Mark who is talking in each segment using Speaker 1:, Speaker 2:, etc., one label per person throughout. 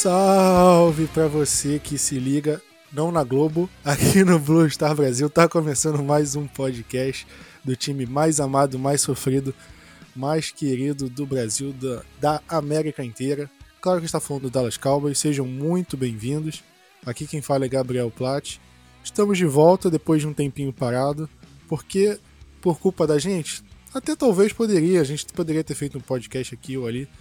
Speaker 1: Salve pra você que se liga, não na Globo, aqui no Blue Star Brasil. Tá começando mais um podcast do time mais amado, mais sofrido, mais querido do Brasil, da América inteira. Claro que está falando do Dallas Cowboys, sejam muito bem-vindos. Aqui quem fala é Gabriel Platt. Estamos de volta depois de um tempinho parado, porque por culpa da gente, até talvez a gente poderia ter feito um podcast aqui ou ali,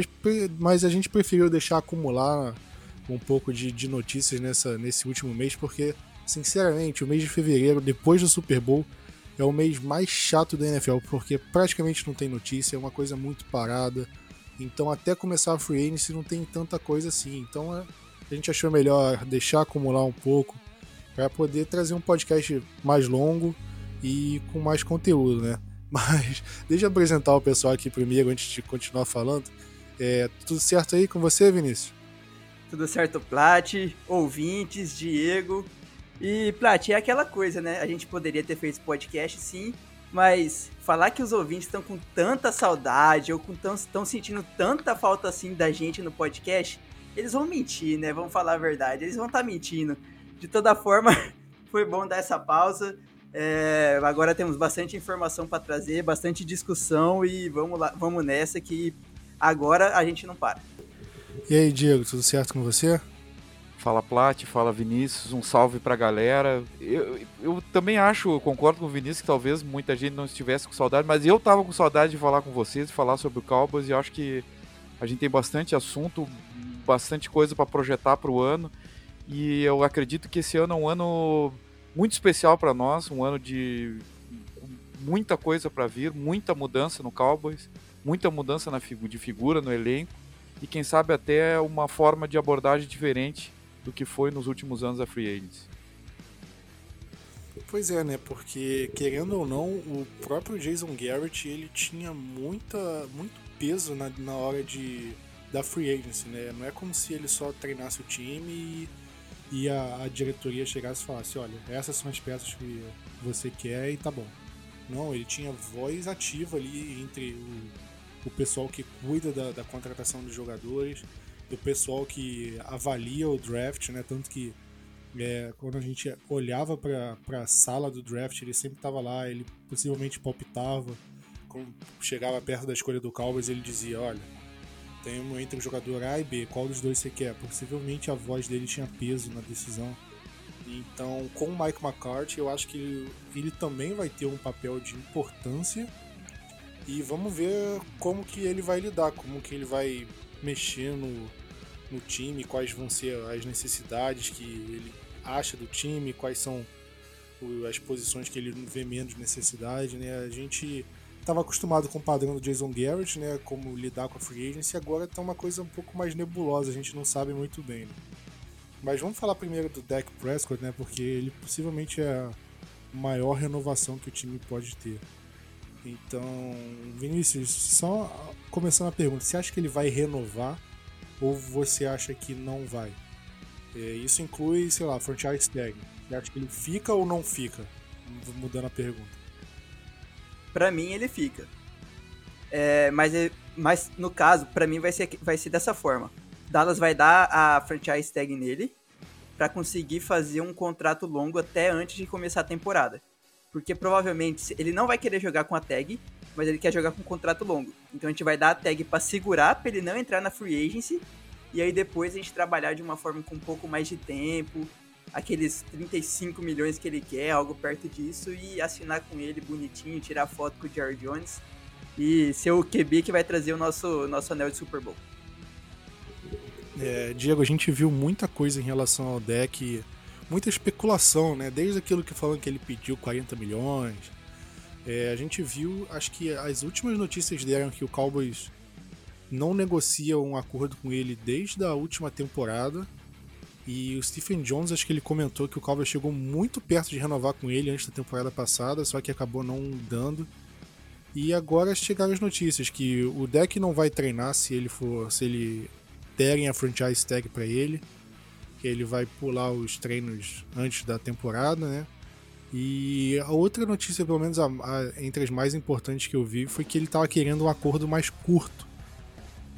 Speaker 1: mas a gente preferiu deixar acumular um pouco de notícias nesse último mês, porque, sinceramente, o mês de fevereiro, depois do Super Bowl, é o mês mais chato da NFL, porque praticamente não tem notícia, é uma coisa muito parada. Então, até começar a free agency não tem tanta coisa assim. Então, a gente achou melhor deixar acumular um pouco para poder trazer um podcast mais longo e com mais conteúdo, né? Mas deixa eu apresentar o pessoal aqui primeiro antes de continuar falando. Tudo certo aí com você, Vinícius?
Speaker 2: Tudo certo, Plat, ouvintes, Diego. E, Plat, é aquela coisa, né? A gente poderia ter feito podcast, sim, mas falar que os ouvintes estão com tanta saudade ou estão sentindo tanta falta assim da gente no podcast, eles vão mentir, né? Vamos falar a verdade, eles vão estar mentindo. De toda forma, foi bom dar essa pausa. Agora temos bastante informação para trazer, bastante discussão e vamos lá, vamos nessa que agora a gente não para.
Speaker 1: E aí, Diego, tudo certo com você?
Speaker 3: Fala Plat, fala Vinícius, um salve pra galera. Eu também concordo com o Vinícius que talvez muita gente não estivesse com saudade, mas eu tava com saudade de falar com vocês, de falar sobre o Cowboys, e eu acho que a gente tem bastante assunto, bastante coisa para projetar pro ano, e eu acredito que esse ano é um ano muito especial para nós, um ano de muita coisa para vir, muita mudança no Cowboys, muita mudança de figura no elenco, e quem sabe até uma forma de abordagem diferente do que foi nos últimos anos da Free Agency.
Speaker 1: Pois é, né? Porque, querendo ou não, o próprio Jason Garrett, ele tinha muito peso na hora da Free Agency, né? Não é como se ele só treinasse o time e a diretoria chegasse e falasse, olha, essas são as peças que você quer e tá bom. Não, ele tinha voz ativa ali entre o pessoal que cuida da contratação dos jogadores, do pessoal que avalia o draft, né? Tanto que quando a gente olhava para a sala do draft, ele sempre estava lá, ele possivelmente palpitava. Quando chegava perto da escolha do Cowboys, ele dizia, olha, tem entre o jogador A e B, qual dos dois você quer? Possivelmente a voz dele tinha peso na decisão. Então, com o Mike McCarthy, eu acho que ele também vai ter um papel de importância. E vamos ver como que ele vai lidar, como que ele vai mexer no time, quais vão ser as necessidades que ele acha do time, quais são as posições que ele vê menos necessidade, né? A gente estava acostumado com o padrão do Jason Garrett, né? Como lidar com a free agency, agora está uma coisa um pouco mais nebulosa, a gente não sabe muito bem, né? Mas vamos falar primeiro do Dak Prescott, né? Porque ele possivelmente é a maior renovação que o time pode ter. Então, Vinícius, só começando a pergunta, você acha que ele vai renovar ou você acha que não vai? Isso inclui, sei lá, franchise tag. Você acha que ele fica ou não fica? Mudando a pergunta.
Speaker 2: Pra mim, ele fica. Mas no caso, pra mim vai ser dessa forma. Dallas vai dar a franchise tag nele pra conseguir fazer um contrato longo até antes de começar a temporada. Porque provavelmente ele não vai querer jogar com a tag, mas ele quer jogar com um contrato longo. Então a gente vai dar a tag pra segurar, pra ele não entrar na free agency, e aí depois a gente trabalhar de uma forma com um pouco mais de tempo, aqueles 35 milhões que ele quer, algo perto disso, e assinar com ele bonitinho, tirar foto com o Jerry Jones, e ser o QB que vai trazer o nosso anel de Super Bowl.
Speaker 1: Diego, a gente viu muita coisa em relação ao Dak, muita especulação, né? Desde aquilo que falam que ele pediu 40 milhões. A gente viu, acho que as últimas notícias deram que o Cowboys não negocia um acordo com ele desde a última temporada. E o Stephen Jones, acho que ele comentou que o Cowboys chegou muito perto de renovar com ele antes da temporada passada, só que acabou não dando. E agora chegaram as notícias que o Dak não vai treinar se ele derem a franchise tag para ele, que ele vai pular os treinos antes da temporada, né? E a outra notícia, pelo menos entre as mais importantes que eu vi, foi que ele estava querendo um acordo mais curto.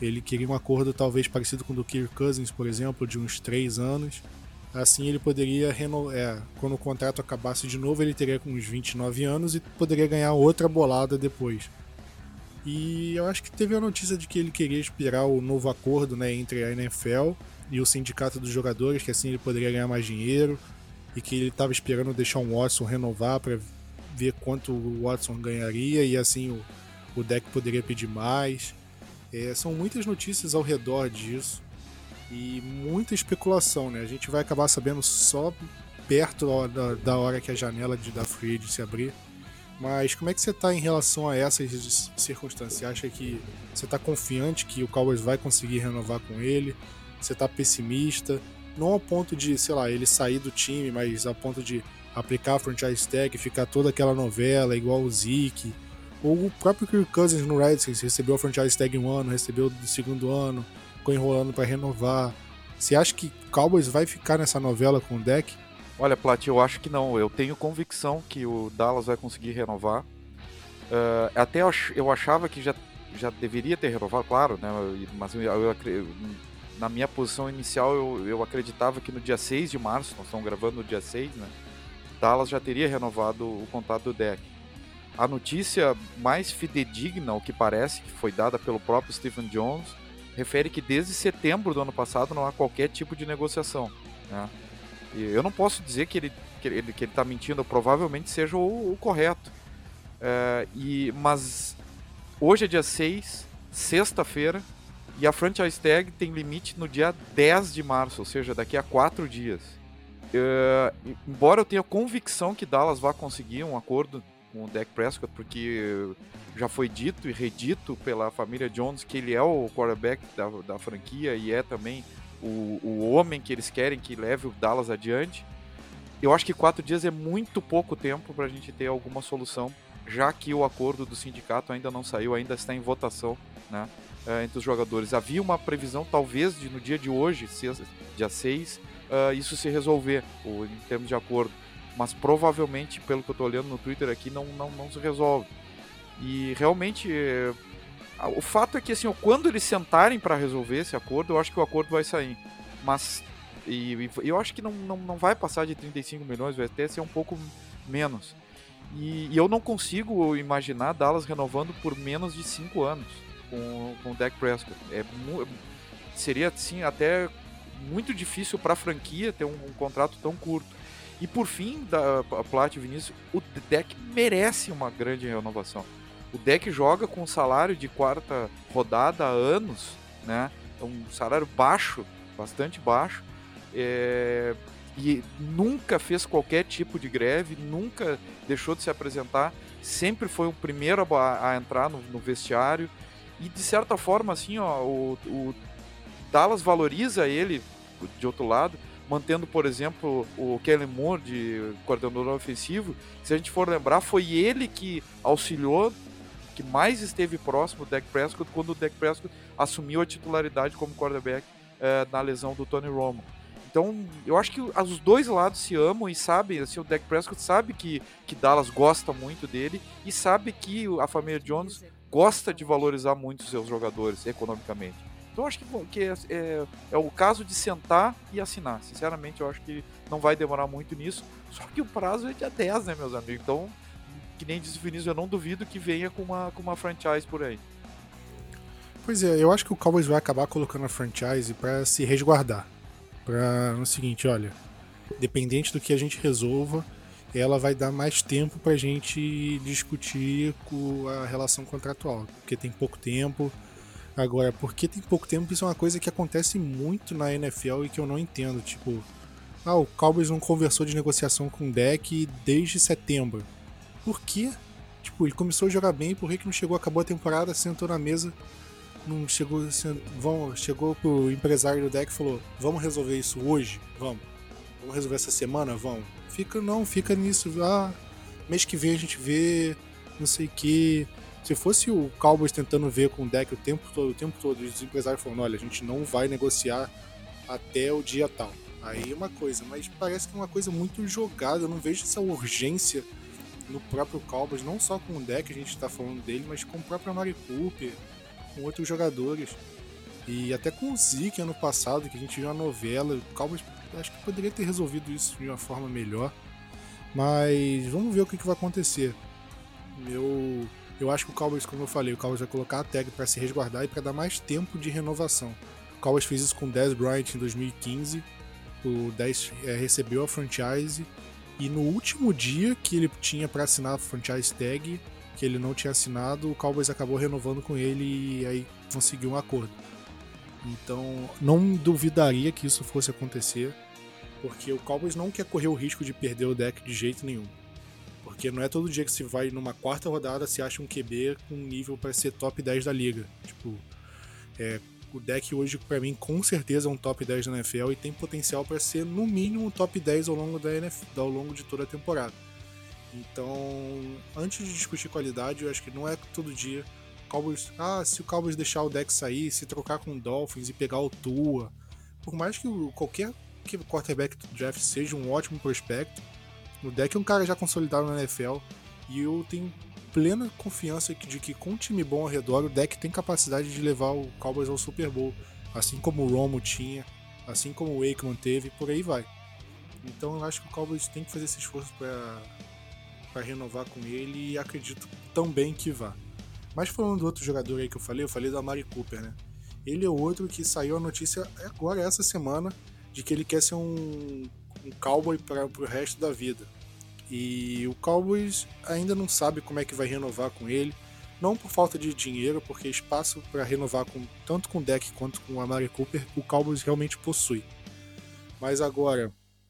Speaker 1: Ele queria um acordo talvez parecido com o do Kirk Cousins, por exemplo, de uns 3 anos. Assim ele poderia renovar. Quando o contrato acabasse de novo, ele teria uns 29 anos e poderia ganhar outra bolada depois. E eu acho que teve a notícia de que ele queria esperar o novo acordo, né, entre a NFL e o sindicato dos jogadores, que assim ele poderia ganhar mais dinheiro, e que ele estava esperando deixar o Watson renovar para ver quanto o Watson ganharia, e assim o Dak poderia pedir mais. São muitas notícias ao redor disso e muita especulação, né? A gente vai acabar sabendo só perto da hora que a janela da Free Agency se abrir. Mas como é que você está em relação a essas circunstâncias? Você acha que você está confiante que o Cowboys vai conseguir renovar com ele? Você está pessimista? Não ao ponto de, sei lá, ele sair do time, mas ao ponto de aplicar a franchise tag, ficar toda aquela novela igual o Zeke. Ou o próprio Kirk Cousins no Redskins recebeu a franchise tag um ano, recebeu do segundo ano, ficou enrolando para renovar. Você acha que o Cowboys vai ficar nessa novela com o Dak?
Speaker 3: Olha, Plat, eu acho que não. Eu tenho convicção que o Dallas vai conseguir renovar. Até eu achava que já deveria ter renovado, claro, né? Mas na minha posição inicial eu acreditava que no dia 6 de março, nós estamos gravando no dia 6, né? Dallas já teria renovado o contrato do Dak. A notícia mais fidedigna, o que parece, que foi dada pelo próprio Stephen Jones, refere que desde setembro do ano passado não há qualquer tipo de negociação, né? E eu não posso dizer que ele está mentindo, provavelmente seja o correto. Mas hoje é dia 6, sexta-feira, e a franchise tag tem limite no dia 10 de março, ou seja, daqui a 4 dias. Embora eu tenha convicção que Dallas vai conseguir um acordo com o Dak Prescott, porque já foi dito e redito pela família Jones que ele é o quarterback da franquia e é também o homem que eles querem que leve o Dallas adiante. Eu acho que 4 dias é muito pouco tempo para a gente ter alguma solução, já que o acordo do sindicato ainda não saiu, ainda está em votação, né, entre os jogadores. Havia uma previsão, talvez, no dia de hoje, dia 6, isso se resolver, em termos de acordo. Mas provavelmente, pelo que eu estou olhando no Twitter aqui, não se resolve. E realmente, o fato é que assim, quando eles sentarem para resolver esse acordo, eu acho que o acordo vai sair. Mas eu acho que não vai passar de 35 milhões, vai até ser um pouco menos. E eu não consigo imaginar Dallas renovando por menos de 5 anos com o Dak Prescott. Seria assim, até muito difícil para a franquia ter um contrato tão curto. E por fim, Plat e Vinícius, o Dak merece uma grande renovação. O Dak joga com um salário de quarta rodada há anos, né? É um salário baixo, bastante baixo, e nunca fez qualquer tipo de greve, nunca deixou de se apresentar, sempre foi o primeiro a entrar no vestiário, e de certa forma, assim, o Dallas valoriza ele, de outro lado, mantendo, por exemplo, o Kellen Moore de coordenador ofensivo. Se a gente for lembrar, foi ele que auxiliou, que mais esteve próximo do Dak Prescott quando o Dak Prescott assumiu a titularidade como quarterback na lesão do Tony Romo. Então, eu acho que os dois lados se amam e sabem, assim, o Dak Prescott sabe que Dallas gosta muito dele e sabe que a família Jones gosta de valorizar muito os seus jogadores economicamente. Então, eu acho que é o caso de sentar e assinar. Sinceramente, eu acho que não vai demorar muito nisso. Só que o prazo é dia 10, né, meus amigos? Então, que nem disse o Vinícius, eu não duvido que venha com uma franchise por aí.
Speaker 1: Pois é, eu acho que o Cowboys vai acabar colocando a franchise para se resguardar. No seguinte, olha, dependente do que a gente resolva, ela vai dar mais tempo pra gente discutir com a relação contratual, porque tem pouco tempo. Agora, porque tem pouco tempo, isso é uma coisa que acontece muito na NFL e que eu não entendo, tipo, o Cowboys não conversou de negociação com o Dak desde setembro. Por quê? Tipo, ele começou a jogar bem, por que não chegou, acabou a temporada, sentou na mesa, não chegou, chegou pro empresário do Dak e falou: vamos resolver isso hoje? Vamos resolver essa semana? Vamos. Fica nisso. Mês que vem a gente vê, não sei o que. Se fosse o Cowboys tentando ver com o Dak o tempo todo, os empresários falando: olha, a gente não vai negociar até o dia tal. Aí é uma coisa, mas parece que é uma coisa muito jogada. Eu não vejo essa urgência no próprio Cowboys, não só com o Dak, a gente tá falando dele, mas com o próprio Amari Cooper, com outros jogadores. E até com o Zeke ano passado, que a gente viu a novela, o Cowboys acho que poderia ter resolvido isso de uma forma melhor. Mas vamos ver o que vai acontecer. Eu acho que o Cowboys, como eu falei, o Cowboys vai colocar a tag para se resguardar e para dar mais tempo de renovação. O Cowboys fez isso com o Dez Bryant em 2015. O Dez recebeu a franchise e no último dia que ele tinha para assinar a franchise tag, que ele não tinha assinado, o Cowboys acabou renovando com ele e aí conseguiu um acordo. Então, não duvidaria que isso fosse acontecer, porque o Cowboys não quer correr o risco de perder o deck de jeito nenhum. Porque não é todo dia que se vai numa quarta rodada se acha um QB com nível para ser top 10 da liga. Tipo, o deck hoje, para mim, com certeza é um top 10 da NFL e tem potencial para ser, no mínimo, um top 10 ao longo da NFL, ao longo de toda a temporada. Então, antes de discutir qualidade, eu acho que não é todo dia. Se o Cowboys deixar o deck sair, se trocar com o Dolphins e pegar o Tua, por mais que qualquer quarterback do draft seja um ótimo prospecto, o deck é um cara já consolidado na NFL e eu tenho plena confiança de que com um time bom ao redor, o deck tem capacidade de levar o Cowboys ao Super Bowl, assim como o Romo tinha, assim como o Aikman teve, por aí vai. Então eu acho que o Cowboys tem que fazer esse esforço para renovar com ele e acredito também que vá. Mas falando do outro jogador aí que eu falei do Amari Cooper, né? Ele é outro que saiu a notícia agora, essa semana, de que ele quer ser um Cowboy para o resto da vida. E o Cowboys ainda não sabe como é que vai renovar com ele, não por falta de dinheiro, porque espaço para renovar tanto com o deck quanto com o Amari Cooper, o Cowboys realmente possui. Mas agora,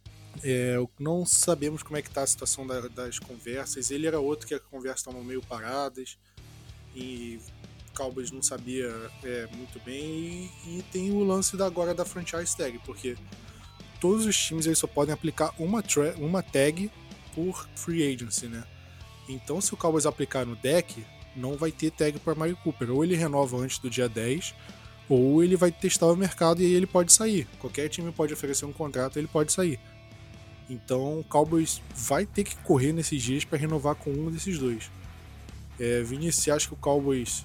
Speaker 1: não sabemos como é que está a situação das conversas. Ele era outro que as conversas estavam meio paradas e o Cowboys não sabia muito bem. E tem o lance agora da franchise tag, porque todos os times eles só podem aplicar uma tag por free agency, né? Então, se o Cowboys aplicar no deck, não vai ter tag para Amari Cooper. Ou ele renova antes do dia 10, ou ele vai testar o mercado e aí ele pode sair. Qualquer time pode oferecer um contrato e ele pode sair. Então, o Cowboys vai ter que correr nesses dias para renovar com um desses dois. Vinícius, você acha que o Cowboys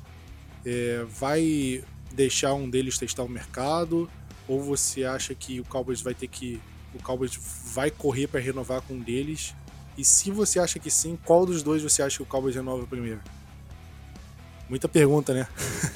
Speaker 1: vai deixar um deles testar o mercado? Ou você acha que o Cowboys vai correr para renovar com um deles? E se você acha que sim, qual dos dois você acha que o Cowboys renova primeiro? Muita pergunta, né?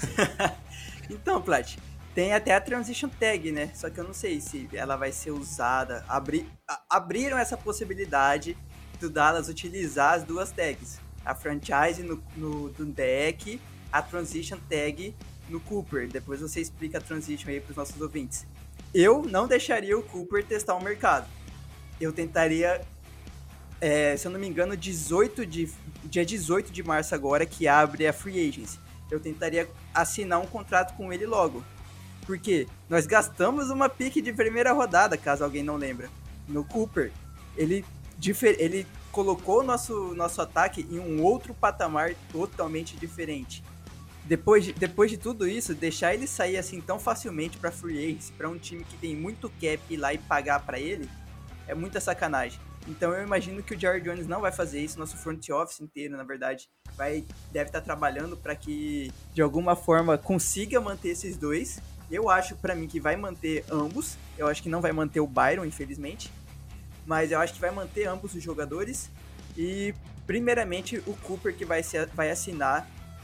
Speaker 2: Então, Plat, tem até a Transition Tag, né? Só que eu não sei se ela vai ser usada. Abriram essa possibilidade do Dallas utilizar as duas tags. A Franchise no deck, a Transition Tag no Cooper. Depois você explica a Transition aí para os nossos ouvintes. Eu não deixaria o Cooper testar o mercado. Eu tentaria, se eu não me engano, dia 18 de março agora, que abre a Free Agency. Eu tentaria assinar um contrato com ele logo. Porque nós gastamos uma pique de primeira rodada, caso alguém não lembra, no Cooper. Ele colocou o nosso ataque em um outro patamar totalmente diferente. Depois de tudo isso, deixar ele sair assim tão facilmente para free agency, para um time que tem muito cap ir lá e pagar para ele, é muita sacanagem. Então eu imagino que o Jerry Jones não vai fazer isso, nosso front office inteiro, na verdade, deve estar trabalhando para que de alguma forma consiga manter esses dois. Eu acho para mim que vai manter ambos, eu acho que não vai manter o Byron, infelizmente, mas eu acho que vai manter ambos os jogadores e primeiramente o Cooper que vai assinar.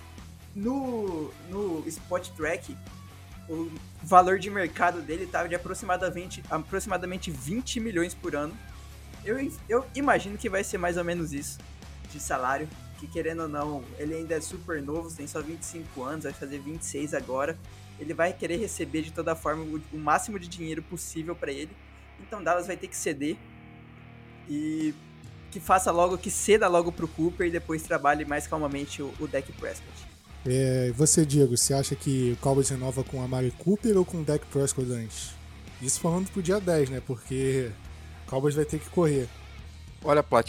Speaker 2: No Spot Track, o valor de mercado dele estava de aproximadamente 20 milhões por ano. Eu imagino que vai ser mais ou menos isso de salário, que querendo ou não, ele ainda é super novo, tem só 25 anos, vai fazer 26 agora. Ele vai querer receber de toda forma o máximo de dinheiro possível para ele. Então Dallas vai ter que ceder e que ceda logo pro Cooper e depois trabalhe mais calmamente o Dak Prescott.
Speaker 1: Você, Diego, você acha que o Cowboys renova com a Amari Cooper ou com o Dak Prescott antes? Isso falando pro dia 10, né? Porque o Cowboys vai ter que correr.
Speaker 3: Olha, Plat,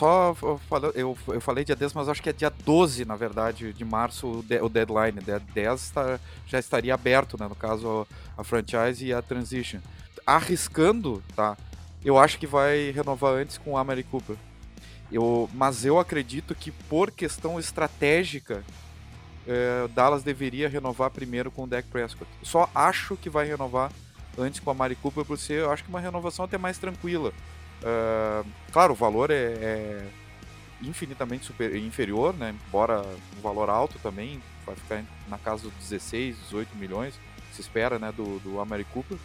Speaker 3: eu falei dia 10, mas acho que é dia 12, na verdade, de março o deadline. Dia 10 já estaria aberto, né? No caso, a franchise e a transition. Arriscando, tá? Eu acho que vai renovar antes com o Amari Cooper. Mas eu acredito que por questão estratégica, Dallas deveria renovar primeiro com o Dak Prescott. Só acho que vai renovar antes com a Mari Cooper, por ser, eu acho que uma renovação até mais tranquila. Claro, o valor é infinitamente inferior, né? Embora um valor alto também, vai ficar na casa dos 16, 18 milhões, se espera, né, do Amari Cooper.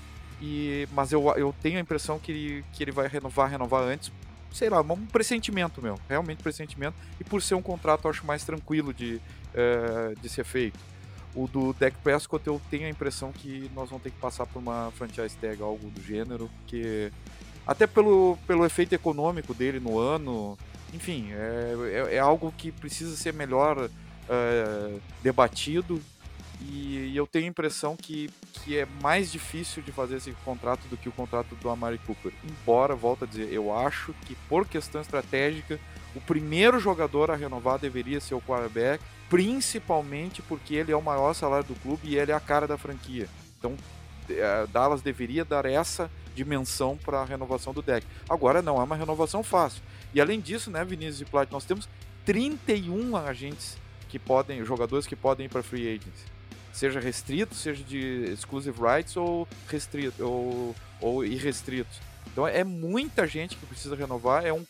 Speaker 3: Mas eu tenho a impressão que ele vai renovar antes, sei lá, um pressentimento meu, realmente pressentimento, e por ser um contrato eu acho mais tranquilo de ser feito. O do Dak Prescott eu tenho a impressão que nós vamos ter que passar por uma franchise tag, algo do gênero, porque até pelo efeito econômico dele no ano, enfim, é algo que precisa ser melhor debatido, e eu tenho a impressão que é mais difícil de fazer esse contrato do que o contrato do Amari Cooper. Embora, volto a dizer, eu acho que por questão estratégica, o primeiro jogador a renovar deveria ser o quarterback, principalmente porque ele é o maior salário do clube e ele é a cara da franquia. Então, Dallas deveria dar essa dimensão para a renovação do Dak. Agora não é uma renovação fácil. E além disso, né, Vinícius e Plat, nós temos 31 agentes jogadores que podem ir para free agents. Seja restrito, seja de exclusive rights ou restrito ou irrestritos. Então é muita gente que precisa renovar, é um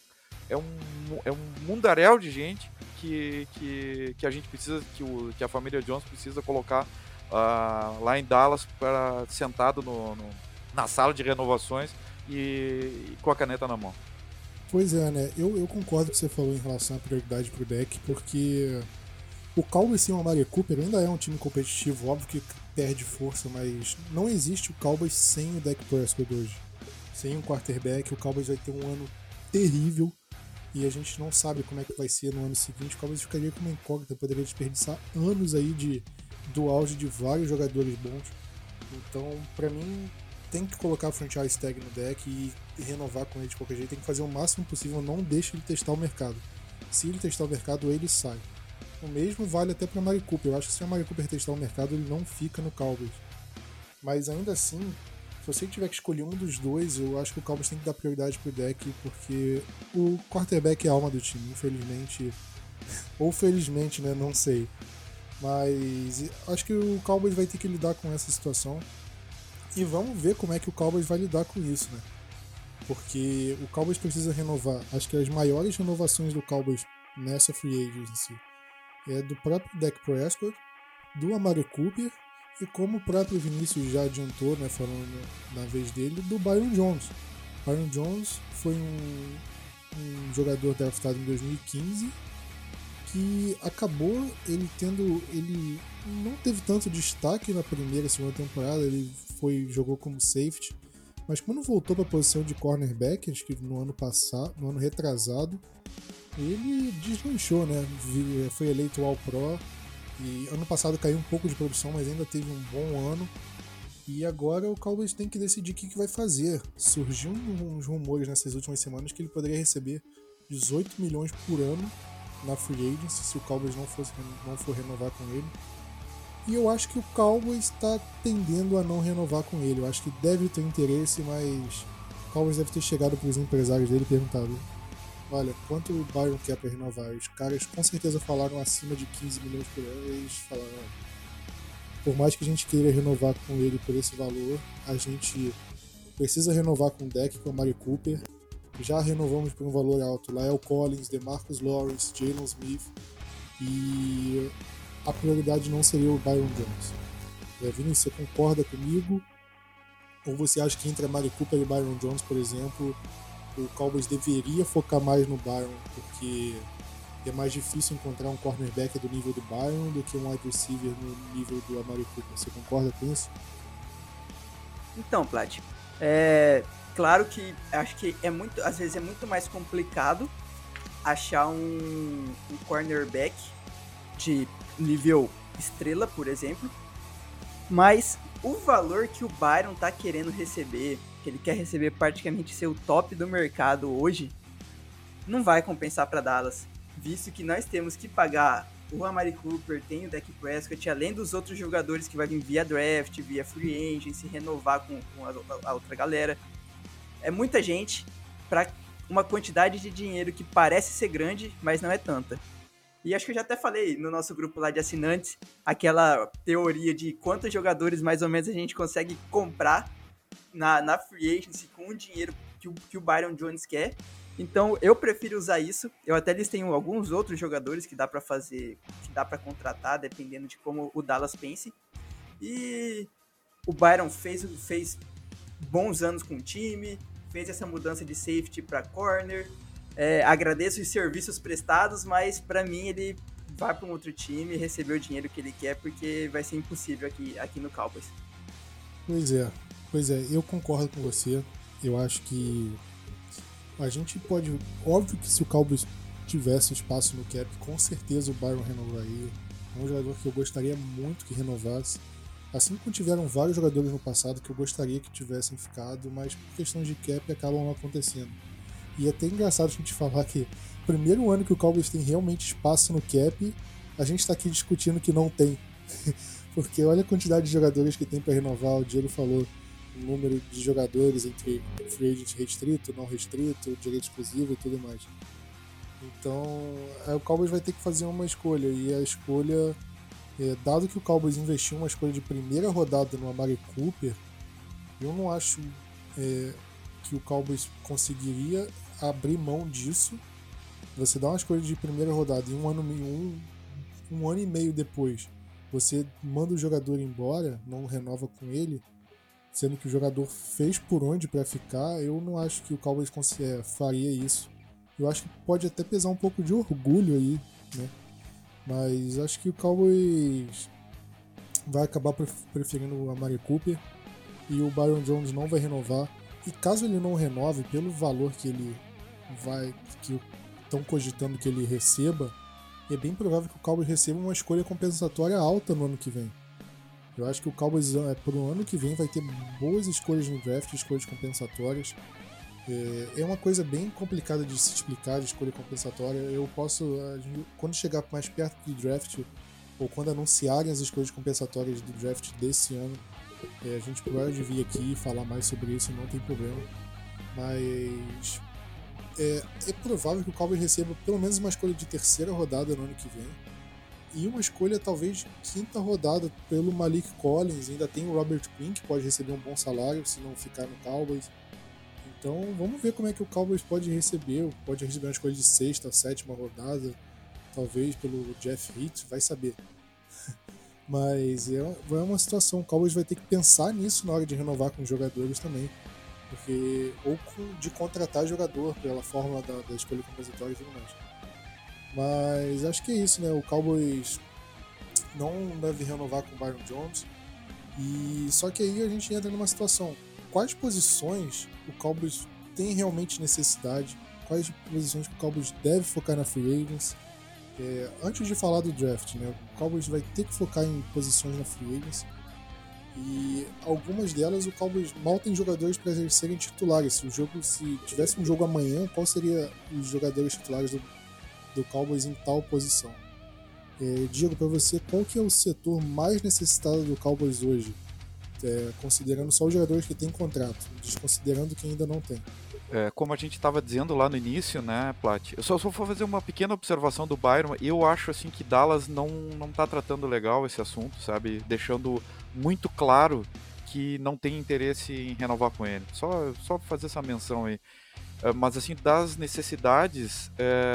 Speaker 3: mundaréu de gente que a gente precisa, que a família Jones precisa colocar lá em Dallas sentado na sala de renovações e com a caneta na mão.
Speaker 1: Pois é, né? Eu concordo com o que você falou em relação à prioridade pro Dak, porque o Cowboys sem o Amari Cooper ainda é um time competitivo, óbvio que perde força, mas não existe o Cowboys sem o Dak Prescott hoje. Sem um quarterback, o Cowboys vai ter um ano terrível e a gente não sabe como é que vai ser no ano seguinte. O Cowboys ficaria com uma incógnita, poderia desperdiçar anos aí do auge de vários jogadores bons. Então, pra mim, tem que colocar a franchise tag no Dak e renovar com ele de qualquer jeito. Tem que fazer o máximo possível, não deixe ele testar o mercado. Se ele testar o mercado, ele sai. O mesmo vale até para Amari Cooper. Eu acho que se a Amari Cooper testar o mercado, ele não fica no Cowboys. Mas ainda assim, se você tiver que escolher um dos dois, eu acho que o Cowboys tem que dar prioridade pro Dak, porque o quarterback é a alma do time, infelizmente. Ou felizmente, né? Não sei. Mas acho que o Cowboys vai ter que lidar com essa situação. E vamos ver como é que o Cowboys vai lidar com isso, né? Porque o Cowboys precisa renovar. Acho que as maiores renovações do Cowboys nessa free agency é do próprio Dak Prescott, do Amari Cooper e, como o próprio Vinícius já adiantou, né, falando na vez dele, do Byron Jones. Byron Jones foi um jogador draftado em 2015 que acabou ele não teve tanto destaque na primeira e segunda temporada, ele jogou como safety, mas quando voltou para a posição de cornerback, acho que no ano retrasado, ele deslanchou, né? Foi eleito All-Pro e ano passado caiu um pouco de produção, mas ainda teve um bom ano. E agora o Cowboys tem que decidir o que vai fazer. Surgiu uns rumores nessas últimas semanas que ele poderia receber 18 milhões por ano na free agency se o Cowboys não for renovar com ele. E eu acho que o Cowboys está tendendo a não renovar com ele. Eu acho que deve ter interesse, mas o Cowboys deve ter chegado para os empresários dele e perguntado: olha, quanto o Byron quer para renovar? Os caras com certeza falaram acima de 15 milhões por ano. E eles falaram: por mais que a gente queira renovar com ele por esse valor, a gente precisa renovar com o Dak, com o Amari Cooper. Já renovamos por um valor alto. La'el Collins, DeMarcus Lawrence, Jalen Smith. E a prioridade não seria o Byron Jones. Vinícius, você concorda comigo? Ou você acha que entre Amari Cooper e Byron Jones, por exemplo, o Cowboys deveria focar mais no Byron, porque é mais difícil encontrar um cornerback do nível do Byron do que um wide receiver no nível do Amari Cooper? Você concorda com isso?
Speaker 2: Então, Plat, claro que acho que às vezes é muito mais complicado achar um cornerback de nível estrela, por exemplo, mas o valor que o Byron tá querendo receber, que ele quer receber praticamente ser o top do mercado hoje, não vai compensar para Dallas, visto que nós temos que pagar o Amari Cooper, tem o Dak Prescott, além dos outros jogadores que vai vir via draft, via free agent, se renovar com a outra galera. É muita gente para uma quantidade de dinheiro que parece ser grande, mas não é tanta. E acho que eu já até falei no nosso grupo lá de assinantes, aquela teoria de quantos jogadores mais ou menos a gente consegue comprar na free agency com o dinheiro que o Byron Jones quer. Então eu prefiro usar isso. Eu até listei alguns outros jogadores que dá para fazer, que dá para contratar, dependendo de como o Dallas pense. E o Byron fez bons anos com o time, fez essa mudança de safety para corner. Agradeço os serviços prestados, mas para mim ele vai para um outro time, receber o dinheiro que ele quer, porque vai ser impossível aqui no Cowboys.
Speaker 4: Pois é, eu concordo com você. Eu acho que a gente pode... Óbvio que se o Cowboys tivesse espaço no cap, com certeza o Byron renovaria. É um jogador que eu gostaria muito que renovasse. Assim como tiveram vários jogadores no passado que eu gostaria que tivessem ficado, mas por questões de cap acabam não acontecendo. E é até engraçado a gente falar que o primeiro ano que o Cowboys tem realmente espaço no cap, a gente está aqui discutindo que não tem. Porque olha a quantidade de jogadores que tem para renovar. O Diego falou o número de jogadores entre free agent restrito, não restrito, direito exclusivo e tudo mais. Então o Cowboys vai ter que fazer uma escolha. E a escolha, dado que o Cowboys investiu uma escolha de primeira rodada no Amari Cooper, eu não acho que o Cowboys conseguiria abrir mão disso. Você dá uma escolha de primeira rodada e um ano e meio depois você manda o jogador embora, não renova com ele, sendo que o jogador fez por onde para ficar. Eu não acho que o Cowboys faria isso. Eu acho que pode até pesar um pouco de orgulho aí, né? Mas acho que o Cowboys vai acabar preferindo o Amari Cooper e o Byron Jones não vai renovar. E caso ele não renove, pelo valor que estão cogitando que ele receba, é bem provável que o Cowboys receba uma escolha compensatória alta no ano que vem. Eu acho que o Cowboys, pro ano que vem, vai ter boas escolhas no draft, escolhas compensatórias. É uma coisa bem complicada de se explicar, de escolha compensatória. Quando chegar mais perto do draft, ou quando anunciarem as escolhas compensatórias do draft desse ano, a gente pode vir aqui e falar mais sobre isso, não tem problema. Mas é provável que o Cowboys receba pelo menos uma escolha de terceira rodada no ano que vem e uma escolha talvez de quinta rodada pelo Malik Collins. Ainda tem o Robert Quinn, que pode receber um bom salário se não ficar no Cowboys. Então vamos ver como é que o Cowboys pode receber uma escolha de sexta, sétima rodada, talvez pelo Jeff Heath, vai saber. Mas é uma situação, o Cowboys vai ter que pensar nisso na hora de renovar com os jogadores também. De contratar jogador pela fórmula da escolha compensatória e tudo mais. Mas acho que é isso, né? O Cowboys não deve renovar com o Byron Jones. E só que aí a gente entra numa situação: quais posições o Cowboys tem realmente necessidade? Quais posições que o Cowboys deve focar na free agents? Antes de falar do draft, né? O Cowboys vai ter que focar em posições na free agents. E algumas delas o Cowboys mal tem jogadores para serem titulares. Se tivesse um jogo amanhã, qual seria os jogadores titulares do Cowboys em tal posição? Diego, para você, qual que é o setor mais necessitado do Cowboys hoje? Considerando só os jogadores que têm contrato, desconsiderando quem ainda não tem.
Speaker 3: Como a gente estava dizendo lá no início, né, Plat? Eu só vou fazer uma pequena observação do Byron. Eu acho assim que Dallas não tá tratando legal esse assunto, sabe? Deixando muito claro que não tem interesse em renovar com ele. Só fazer essa menção aí. Mas assim, das necessidades,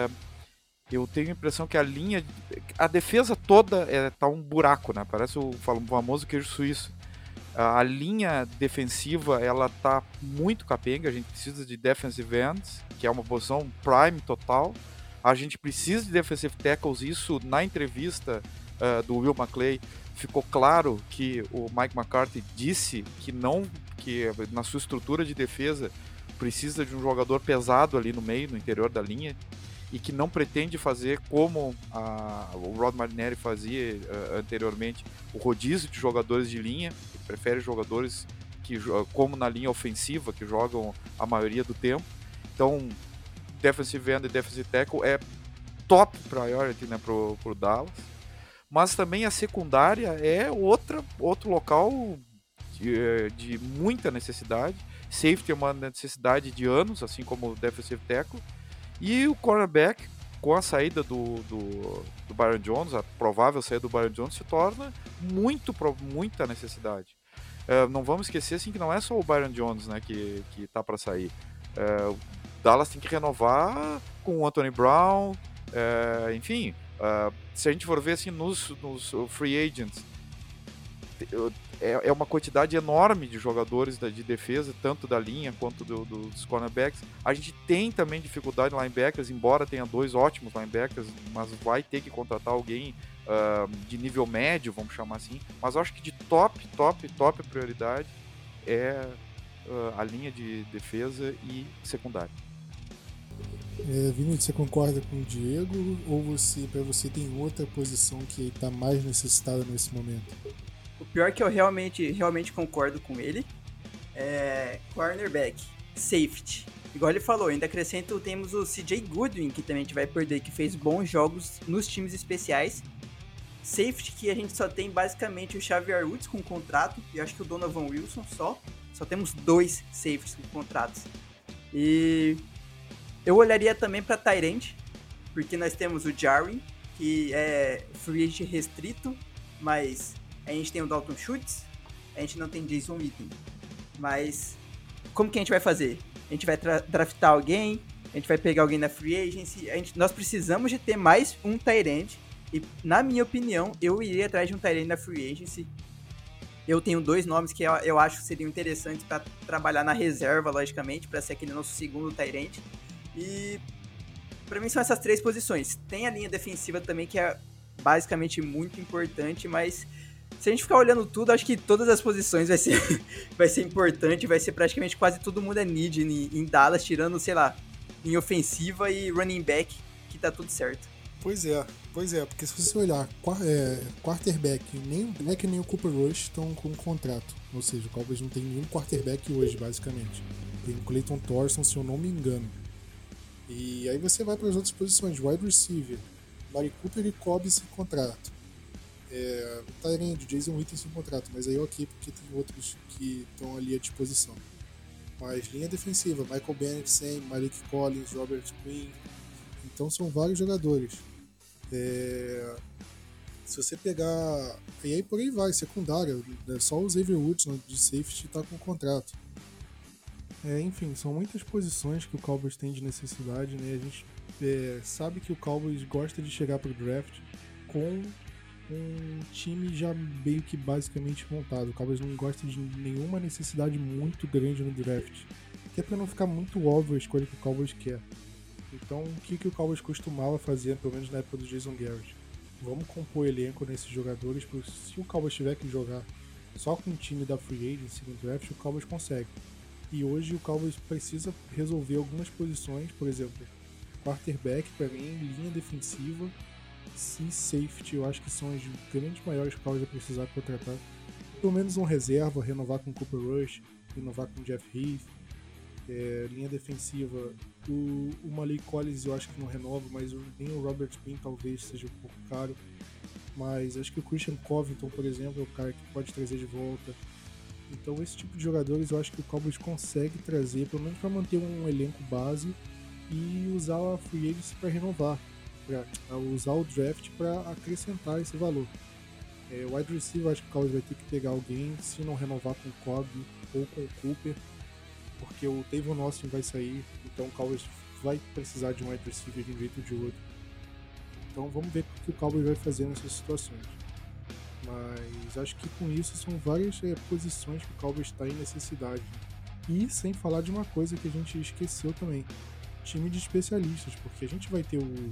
Speaker 3: eu tenho a impressão que a defesa toda tá um buraco, né? Parece o famoso queijo suíço. A linha defensiva, ela tá muito capenga. A gente precisa de defensive ends, que é uma posição prime total. A gente precisa de defensive tackles. Isso, na entrevista do Will McClay, ficou claro que o Mike McCarthy disse que na sua estrutura de defesa precisa de um jogador pesado ali no meio, no interior da linha, e que não pretende fazer como o Rod Marinelli fazia anteriormente, o rodízio de jogadores de linha. Ele prefere jogadores como na linha ofensiva, que jogam a maioria do tempo. Então, defensive end e defensive tackle é top priority, né, pro Dallas. Mas também a secundária é outro local de muita necessidade. Safety é uma necessidade de anos, assim como o defensive tackle. E o cornerback, com a saída do Byron Jones, a provável saída do Byron Jones, se torna muita necessidade. Não vamos esquecer assim, que não é só o Byron Jones, né, que tá para sair. O Dallas tem que renovar com o Anthony Brown, enfim, se a gente for ver assim, nos free agents, é uma quantidade enorme de jogadores de defesa, tanto da linha quanto dos cornerbacks. A gente tem também dificuldade em linebackers, embora tenha 2 ótimos linebackers, mas vai ter que contratar alguém de nível médio, vamos chamar assim. Mas eu acho que de top prioridade é a linha de defesa e secundária.
Speaker 4: Vini, você concorda com o Diego ou para você tem outra posição que está mais necessitada nesse momento?
Speaker 2: O pior é que eu realmente concordo com ele é cornerback, safety. Igual ele falou, ainda acrescento, temos o CJ Goodwin, que também a gente vai perder, que fez bons jogos nos times especiais. Safety, que a gente só tem basicamente o Xavier Woods com contrato, e acho que o Donovan Wilson só temos 2 safeties com contratos. E eu olharia também para tight end, porque nós temos o Jarwin, que é free agent restrito, mas a gente tem o Dalton Schultz, a gente não tem Jason Witten. Mas como que a gente vai fazer? A gente vai draftar alguém, a gente vai pegar alguém na free agency, nós precisamos de ter mais um tight end, e na minha opinião, eu iria atrás de um tight end na free agency. Eu tenho 2 nomes que eu acho que seriam interessantes para trabalhar na reserva, logicamente, para ser aquele nosso segundo tight end. E para mim são essas 3 posições. Tem a linha defensiva também, que é basicamente muito importante, mas se a gente ficar olhando tudo, acho que todas as posições vai ser importante, vai ser praticamente quase todo mundo é need em Dallas, tirando, sei lá, em ofensiva e running back, que tá tudo certo.
Speaker 4: Pois é, porque se você olhar, quarterback, nem o Black nem o Cooper Rush estão com contrato, ou seja, o Cowboys não tem nenhum quarterback hoje, basicamente. Tem o Clayton Thorson, se eu não me engano. E aí você vai para as outras posições, wide receiver, Mari Cooper e Cobb sem contrato. Tyrande, Jason Witten sem contrato, mas aí ok, porque tem outros que estão ali à disposição. Mas linha defensiva, Michael Bennett, Sam, Malik Collins, Robert Quinn, então são vários jogadores. Se você pegar, e aí por aí vai, secundária, só o Xavier Woods de safety está com contrato. Enfim, são muitas posições que o Cowboys tem de necessidade, né? A gente sabe que o Cowboys gosta de chegar pro draft com um time já meio que basicamente montado. O Cowboys não gosta de nenhuma necessidade muito grande no draft, que é para não ficar muito óbvio a escolha que o Cowboys quer. Então, o que o Cowboys costumava fazer, pelo menos na época do Jason Garrett? Vamos compor elenco nesses jogadores, porque se o Cowboys tiver que jogar só com o time da Free Agency no draft, o Cowboys consegue. E hoje o Cowboys precisa resolver algumas posições, por exemplo, quarterback para mim, linha defensiva e safety, eu acho que são as grandes maiores que o Cowboys vai precisar contratar. Pelo menos um reserva, renovar com o Cooper Rush, renovar com o Jeff Heath. Linha defensiva, o Malik Collins eu acho que não renova, mas nem o Robert Quinn talvez seja um pouco caro. Mas acho que o Christian Covington, por exemplo, é o cara que pode trazer de volta. Então esse tipo de jogadores eu acho que o Cowboys consegue trazer, pelo menos para manter um elenco base e usar a free agency para renovar, para usar o draft para acrescentar esse valor. O wide receiver acho que o Cowboys vai ter que pegar alguém, se não renovar com o Cobb ou com o Cooper, porque o Tavon Austin vai sair, então o Cowboys vai precisar de um wide receiver de um jeito ou de outro. Então vamos ver o que o Cowboys vai fazer nessas situações. Mas acho que com isso são várias posições que o Cowboys está em necessidade. E sem falar de uma coisa que a gente esqueceu também, time de especialistas, porque a gente vai ter o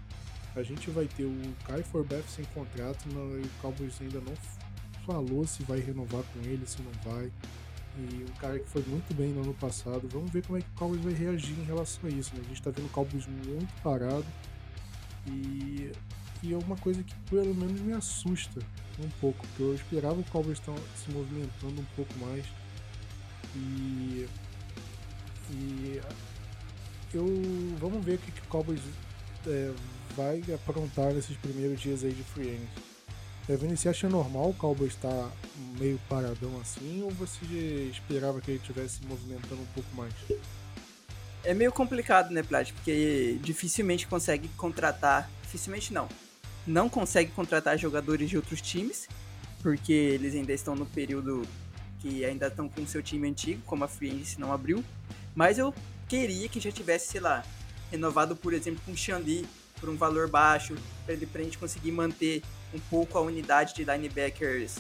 Speaker 4: Kai Forbath sem contrato, e o Cowboys ainda não falou se vai renovar com ele, se não vai. E um cara que foi muito bem no ano passado. Vamos ver como é que o Cowboys vai reagir em relação a isso, né? A gente tá vendo o Cowboys muito parado e é uma coisa que pelo menos me assusta um pouco, porque eu esperava o Cowboys estar se movimentando um pouco mais e vamos ver o que o Cowboys vai aprontar nesses primeiros dias aí de free agency. Vini, você acha normal o Cowboys estar meio paradão assim, ou você esperava que ele estivesse se movimentando um pouco mais?
Speaker 2: É meio complicado, né, Plat? Porque dificilmente consegue contratar. Dificilmente não. Não consegue contratar jogadores de outros times, porque eles ainda estão no período que ainda estão com o seu time antigo, como a Free Agency não abriu. Mas eu queria que já tivesse, sei lá, renovado, por exemplo, com o Xandi por um valor baixo, pra gente conseguir manter um pouco a unidade de linebackers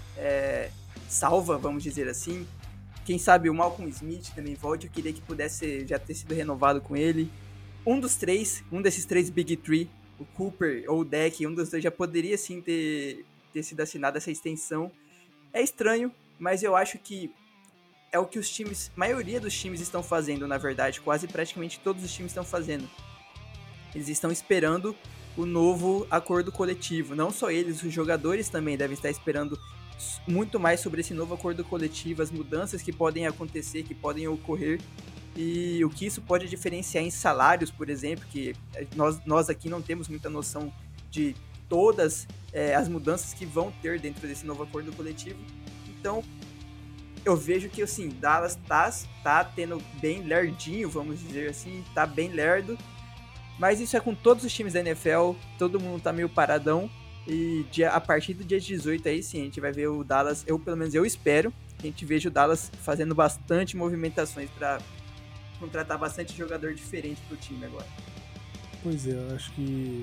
Speaker 2: salva, vamos dizer assim. Quem sabe o Malcolm Smith também volte, eu queria que pudesse já ter sido renovado com ele. Um desses três Big Three, o Cooper ou o Deck, um dos dois já poderia sim ter sido assinado essa extensão. É estranho, mas eu acho que é o que maioria dos times estão fazendo, na verdade, quase praticamente todos os times estão fazendo. Eles estão esperando o novo acordo coletivo. Não só eles, os jogadores também devem estar esperando muito mais sobre esse novo acordo coletivo, as mudanças que podem acontecer, que podem ocorrer, e o que isso pode diferenciar em salários, por exemplo, que nós aqui não temos muita noção de todas as mudanças que vão ter dentro desse novo acordo coletivo. Então, eu vejo que, assim, Dallas tá tendo bem lerdinho, vamos dizer assim, tá bem lerdo, mas isso é com todos os times da NFL, todo mundo tá meio paradão, e a partir do dia 18 aí sim, a gente vai ver o Dallas, pelo menos eu espero, que a gente veja o Dallas fazendo bastante movimentações para contratar bastante jogador diferente pro time agora.
Speaker 4: Pois é, eu acho que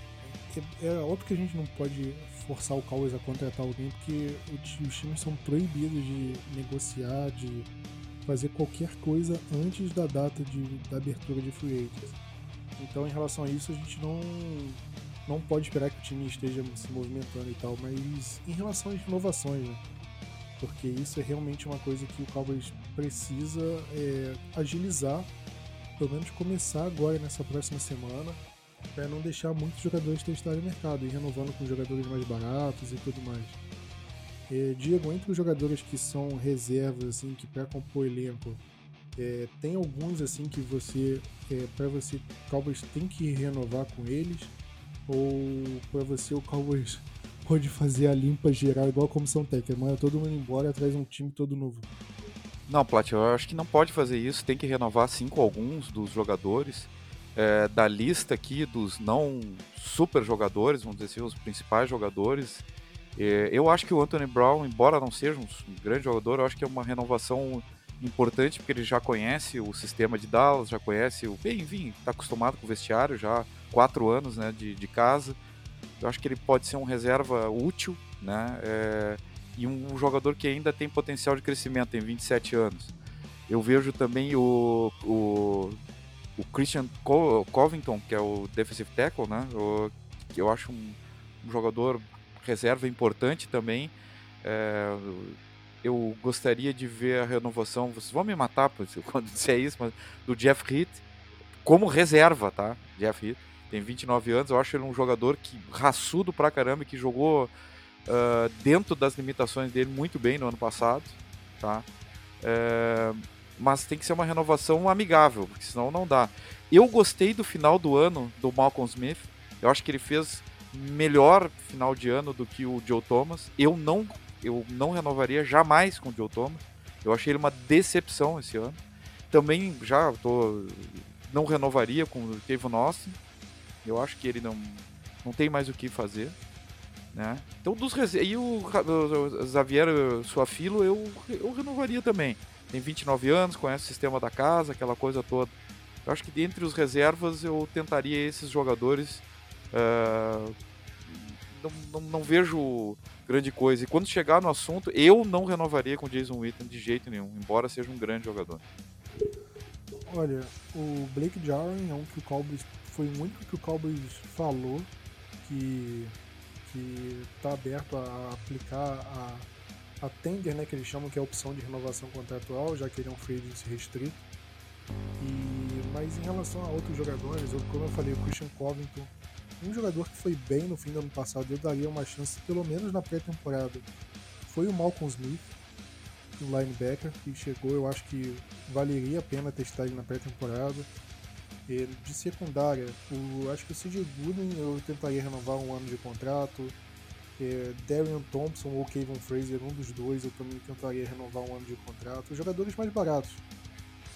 Speaker 4: é óbvio que a gente não pode forçar o Cowboys a contratar alguém, porque os times são proibidos de negociar, de fazer qualquer coisa antes da data da abertura de free agents. Então, em relação a isso, a gente não pode esperar que o time esteja se movimentando e tal, mas em relação às inovações, né? Porque isso é realmente uma coisa que o Cowboys precisa agilizar, pelo menos começar agora nessa próxima semana, para não deixar muitos jogadores testarem o mercado e renovando com jogadores mais baratos e tudo mais. Diego, entre os jogadores que são reservas, assim, que para compor elenco, tem alguns assim que para você, o Cowboys tem que renovar com eles, ou para você o Cowboys pode fazer a limpa geral igual a comissão técnica, manda todo mundo embora e traz um time todo novo?
Speaker 3: Não, Plat, eu acho que não pode fazer isso, tem que renovar sim com alguns dos jogadores. Da lista aqui dos não super jogadores, vamos dizer assim, os principais jogadores, eu acho que o Anthony Brown, embora não seja um grande jogador, eu acho que é uma renovação importante, porque ele já conhece o sistema de Dallas, já conhece enfim, está acostumado com o vestiário, já 4 anos, né, de casa. Eu acho que ele pode ser um reserva útil, né, e um jogador que ainda tem potencial de crescimento, tem 27 anos. Eu vejo também o Christian Covington, que é o defensive tackle, né, que eu acho um jogador reserva importante também. Eu gostaria de ver a renovação, vocês vão me matar quando disser isso, mas do Jeff Heath como reserva, tá? Jeff Heath tem 29 anos, eu acho ele um jogador raçudo pra caramba, que jogou dentro das limitações dele muito bem no ano passado, tá? Mas tem que ser uma renovação amigável, porque senão não dá. Eu gostei do final do ano do Malcolm Smith, eu acho que ele fez melhor final de ano do que o Joe Thomas. Eu não renovaria jamais com o Joe Thomas. Eu achei ele uma decepção esse ano. Também não renovaria com o Tavon Austin. Eu acho que ele não tem mais o que fazer, né? Então e o Xavier Suafilo eu renovaria também. Tem 29 anos, conhece o sistema da casa, aquela coisa toda. Eu acho que entre os reservas eu tentaria esses jogadores. Não vejo grande coisa. E quando chegar no assunto, eu não renovaria com o Jason Witten de jeito nenhum, embora seja um grande jogador.
Speaker 4: Olha, o Blake Jarwin é um que o Cowboys foi muito que o Cowboys falou que tá aberto a aplicar a tender, né, que eles chamam, que é a opção de renovação contratual, já que ele é um free agent restrito. Mas em relação a outros jogadores, como eu falei, o Christian Covington, um jogador que foi bem no fim do ano passado, eu daria uma chance, pelo menos na pré-temporada, foi o Malcolm Smith, o linebacker, que chegou, eu acho que valeria a pena testar ele na pré-temporada. De secundária, acho que o CJ Gooden eu tentaria renovar um ano de contrato. Darian Thompson ou Kevin Frazier, um dos dois, eu também tentaria renovar um ano de contrato. Os jogadores mais baratos.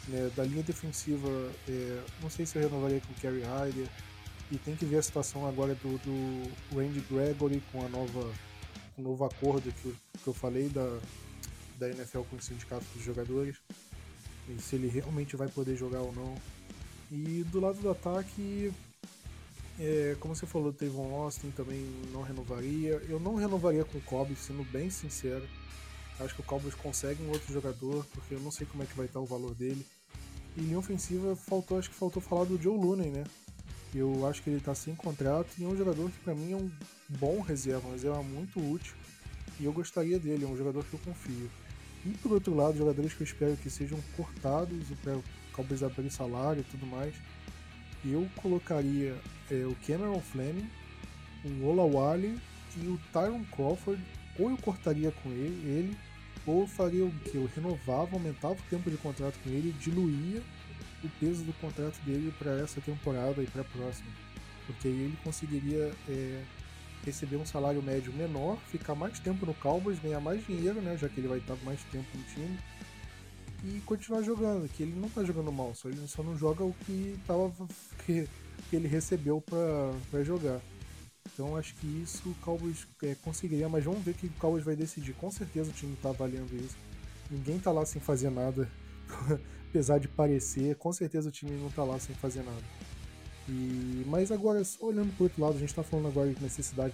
Speaker 1: né? Da linha defensiva, não sei se eu renovaria com o Kerry Hyder. E tem que ver a situação agora do Randy Gregory com o novo acordo que eu falei da NFL com o sindicato dos jogadores. E se ele realmente vai poder jogar ou não. E do lado do ataque, como você falou, Tavon Austin também não renovaria. Eu não renovaria com o Cowboys, sendo bem sincero. Acho que o Cowboys consegue um outro jogador, porque eu não sei como é que vai estar o valor dele. E linha ofensiva, acho que faltou falar do Joe Looney, né? Eu acho que ele está sem contrato e é um jogador que para mim é um bom reserva, mas é muito útil. E eu gostaria dele, é um jogador que eu confio. E por outro lado, jogadores que eu espero que sejam cortados para o Cowboys abrir salário e tudo mais. Eu colocaria o Cameron Fleming, o Olawale e o Tyron Crawford. Ou eu cortaria com ele, ou eu faria o que? Eu renovava, aumentava o tempo de contrato com ele, diluía o peso do contrato dele para essa temporada e para a próxima. Porque aí ele conseguiria receber um salário médio menor, ficar mais tempo no Cowboys, ganhar mais dinheiro, né, já que ele vai estar mais tempo no time, e continuar jogando, que ele não está jogando mal, ele só não joga o que ele recebeu para jogar. Então acho que isso o Cowboys conseguiria, mas vamos ver o que o Cowboys vai decidir. Com certeza o time está avaliando isso. Ninguém está lá sem fazer nada, apesar de parecer, com certeza o time não está lá sem fazer nada. Mas agora, só olhando para o outro lado, a gente está falando agora de necessidade.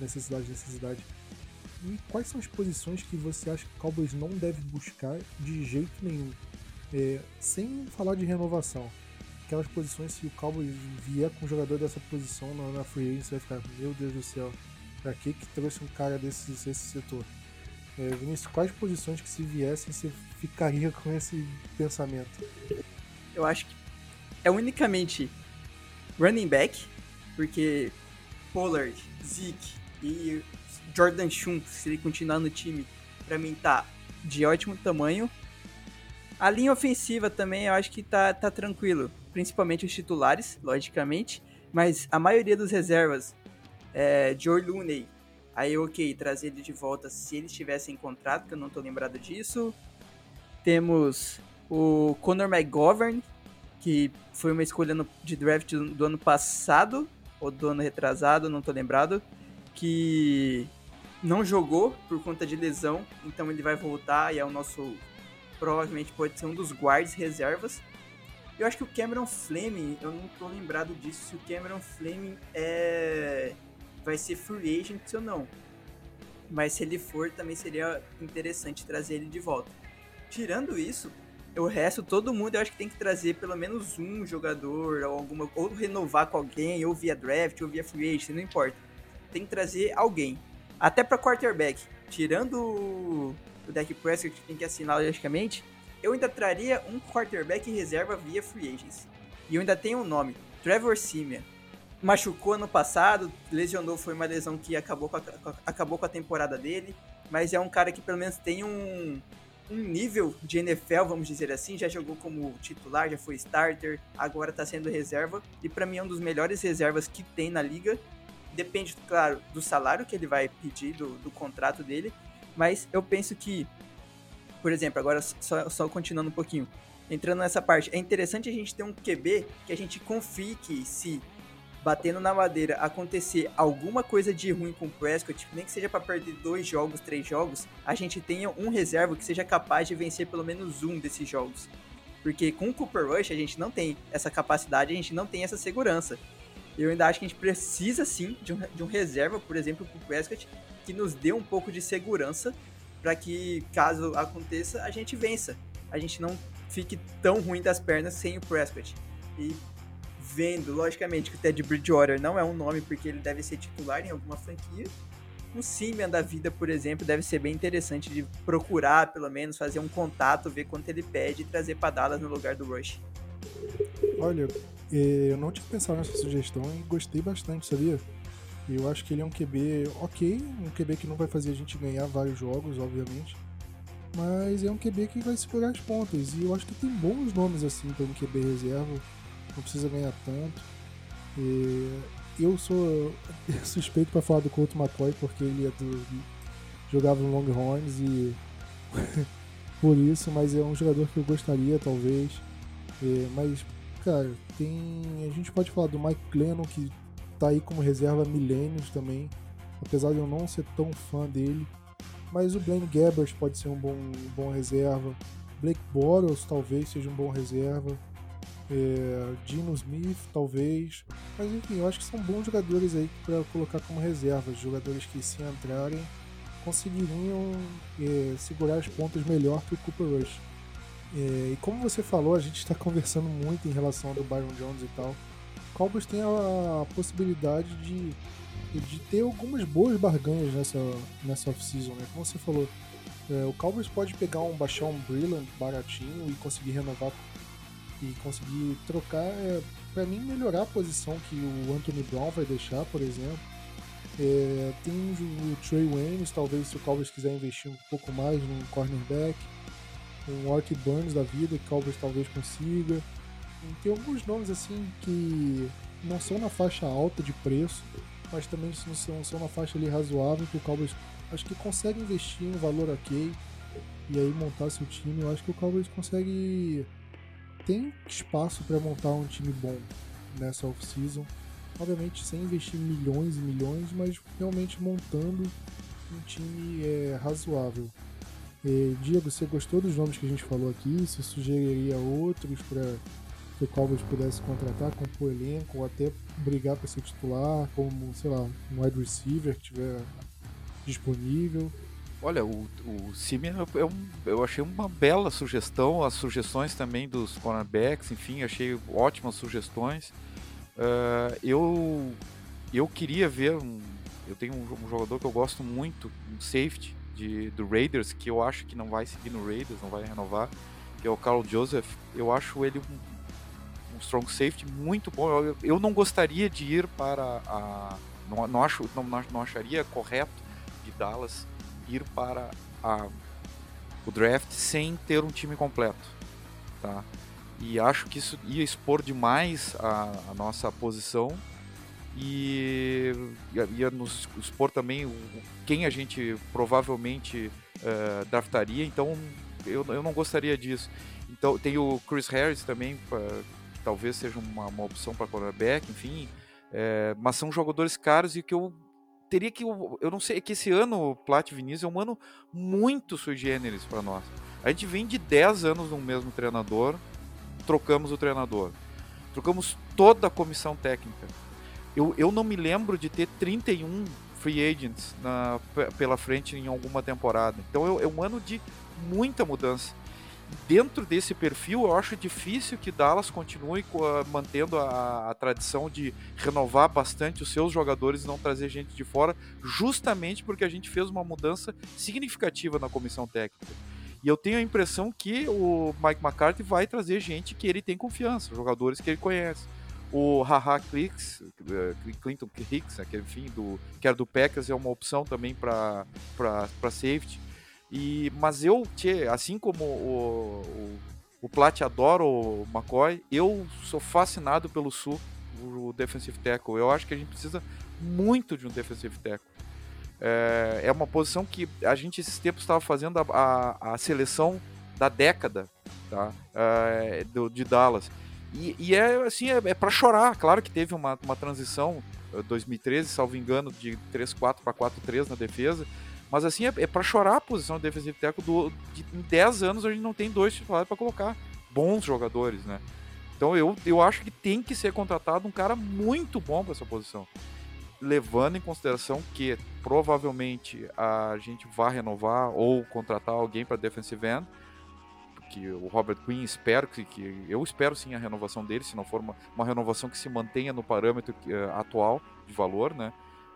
Speaker 1: E quais são as posições que você acha que o Cowboys não deve buscar de jeito nenhum? Sem falar de renovação. Aquelas posições, se o Cowboys vier com um jogador dessa posição na free agency, vai ficar, meu Deus do céu, pra que trouxe um cara desse setor? Vinícius, quais posições que se viessem você ficaria com esse pensamento?
Speaker 2: Eu acho que é unicamente running back, porque Pollard, Zeke e Jordan Schultz, se ele continuar no time, pra mim tá de ótimo tamanho. A linha ofensiva também eu acho que tá tranquilo, principalmente os titulares, logicamente, mas a maioria dos reservas, Joe Looney, aí ok, trazer ele de volta se eles tivessem contrato, que eu não tô lembrado disso. Temos o Connor McGovern, que foi uma escolha de draft do ano passado, ou do ano retrasado, não tô lembrado, que não jogou por conta de lesão, então ele vai voltar e é o nosso, provavelmente pode ser um dos guards reservas. Eu acho que o Cameron Fleming, eu não tô lembrado disso, se o Cameron Fleming vai ser free agent ou não. Mas se ele for, também seria interessante trazer ele de volta. Tirando isso, o resto, todo mundo eu acho que tem que trazer pelo menos um jogador, ou renovar com alguém, ou via draft, ou via free agent, não importa. Tem que trazer alguém. Até para quarterback. Tirando o Dak Prescott, que tem que assinar logicamente, eu ainda traria um quarterback reserva via free agents. E eu ainda tenho um nome, Trevor Siemian. Machucou ano passado, lesionou, foi uma lesão que acabou com a temporada dele, mas é um cara que pelo menos tem um nível de NFL, vamos dizer assim, já jogou como titular, já foi starter, agora tá sendo reserva, e pra mim é um dos melhores reservas que tem na liga. Depende, claro, do salário que ele vai pedir, do contrato dele, mas eu penso que, por exemplo, agora só continuando um pouquinho, entrando nessa parte, é interessante a gente ter um QB que a gente confie que se batendo na madeira acontecer alguma coisa de ruim com o Prescott, nem que seja para perder 2 jogos, 3 jogos, a gente tenha um reserva que seja capaz de vencer pelo menos um desses jogos. Porque com o Cooper Rush a gente não tem essa capacidade, a gente não tem essa segurança. Eu ainda acho que a gente precisa sim de um reserva, por exemplo, para o Prescott, que nos dê um pouco de segurança para que, caso aconteça, a gente vença. A gente não fique tão ruim das pernas sem o Prescott. E vendo, logicamente, que o Teddy Bridgewater não é um nome porque ele deve ser titular em alguma franquia. Um Siemian da vida, por exemplo, deve ser bem interessante de procurar, pelo menos, fazer um contato, ver quanto ele pede e trazer para Dallas no lugar do Rush.
Speaker 1: Olha, eu não tinha pensado nessa sugestão e gostei bastante, sabia? Eu acho que ele é um QB ok, um QB que não vai fazer a gente ganhar vários jogos, obviamente, mas é um QB que vai segurar as pontas, e eu acho que tem bons nomes assim para um QB reserva, não precisa ganhar tanto. Eu sou suspeito para falar do Colt McCoy porque ele jogava no Longhorns e por isso, mas é um jogador que eu gostaria talvez.
Speaker 4: Mas, cara, a gente pode falar do Mike Glennon, que tá aí como reserva há milênios também, apesar de eu não ser tão fã dele. Mas o Blaine Gabbert pode ser um bom reserva. Blake Bortles talvez seja um bom reserva. Geno Smith talvez. Mas enfim, eu acho que são bons jogadores aí para colocar como reservas. Jogadores que, se entrarem, conseguiriam segurar as pontas melhor que o Cooper Rush. E como você falou, a gente está conversando muito em relação ao do Byron Jones e tal. O Cowboys tem a possibilidade de ter algumas boas barganhas nessa off-season, né? Como você falou, o Cowboys pode baixar um Breeland baratinho e conseguir renovar e conseguir trocar, para mim, melhorar a posição que o Anthony Brown vai deixar, por exemplo. Tem o Trey Waynes, talvez, se o Cowboys quiser investir um pouco mais num cornerback, um Artie Burns da vida, que o Cowboys talvez consiga. E tem alguns nomes assim que não são na faixa alta de preço, mas também são na faixa ali razoável, que o Cowboys acho que consegue investir um valor ok e aí montar seu time. Eu acho que o Cowboys tem espaço para montar um time bom nessa off-season, obviamente sem investir milhões e milhões, mas realmente montando um time razoável. Diego, você gostou dos nomes que a gente falou aqui? Você sugeriria outros para que o Cowboys pudesse contratar, compor elenco, ou até brigar para ser titular, como, sei lá, um wide receiver que tiver disponível?
Speaker 3: Olha, o Simeon eu achei uma bela sugestão, as sugestões também dos cornerbacks, enfim, achei ótimas sugestões. Eu queria ver, eu tenho um jogador que eu gosto muito, um safety do Raiders, que eu acho que não vai seguir no Raiders, não vai renovar, que é o Carl Joseph. Eu acho ele um strong safety muito bom. Eu não gostaria de ir para não acharia correto de Dallas ir para o draft sem ter um time completo, tá? E acho que isso ia expor demais a nossa posição e ia nos expor também quem a gente provavelmente draftaria. Então eu não gostaria disso. Então tem o Chris Harris também, talvez seja uma opção para cornerback, enfim, mas são jogadores caros e que eu teria que, eu não sei, que esse ano, Plat e Vinícius, é um ano muito sui generis para nós. A gente vem de 10 anos no mesmo treinador, trocamos o treinador, trocamos toda a comissão técnica. Eu não me lembro de ter 31 free agents pela frente em alguma temporada. Então é um ano de muita mudança. Dentro desse perfil, eu acho difícil que Dallas continue mantendo a tradição de renovar bastante os seus jogadores e não trazer gente de fora, justamente porque a gente fez uma mudança significativa na comissão técnica. E eu tenho a impressão que o Mike McCarthy vai trazer gente que ele tem confiança, jogadores que ele conhece. O Clinton Hicks, enfim, que era do Packers, é uma opção também para safety. Mas assim como o Plat adora o McCoy, eu sou fascinado pelo Sul, o defensive tackle. Eu acho que a gente precisa muito de um defensive tackle. É uma posição que a gente esses tempos estava fazendo a seleção da década, tá? De Dallas. E assim, é para chorar. Claro que teve uma transição 2013, salvo engano, de 3-4 para 4-3 na defesa. Mas assim, é para chorar a posição de defensive tackle. Em 10 anos a gente não tem 2 titulares para colocar bons jogadores, né? Então eu acho que tem que ser contratado um cara muito bom para essa posição. Levando em consideração que provavelmente a gente vai renovar ou contratar alguém para defensive end, que o Robert Quinn eu espero sim a renovação dele, se não for uma renovação que se mantenha no parâmetro atual de valor, né?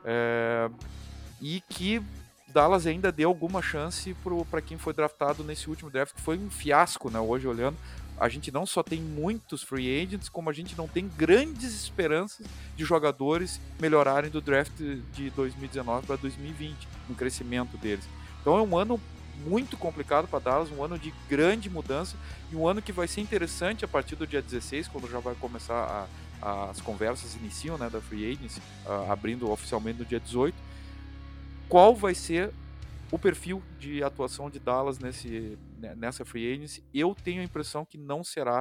Speaker 3: E que Dallas ainda dê alguma chance para quem foi draftado nesse último draft, que foi um fiasco, né? Hoje olhando, a gente não só tem muitos free agents, como a gente não tem grandes esperanças de jogadores melhorarem do draft de 2019 para 2020, no crescimento deles. Então é um ano muito complicado para Dallas, um ano de grande mudança e um ano que vai ser interessante a partir do dia 16, quando já vai começar as conversas iniciam, né, da free agency, abrindo oficialmente no dia 18. Qual vai ser o perfil de atuação de Dallas nessa free agency? Eu tenho a impressão que não será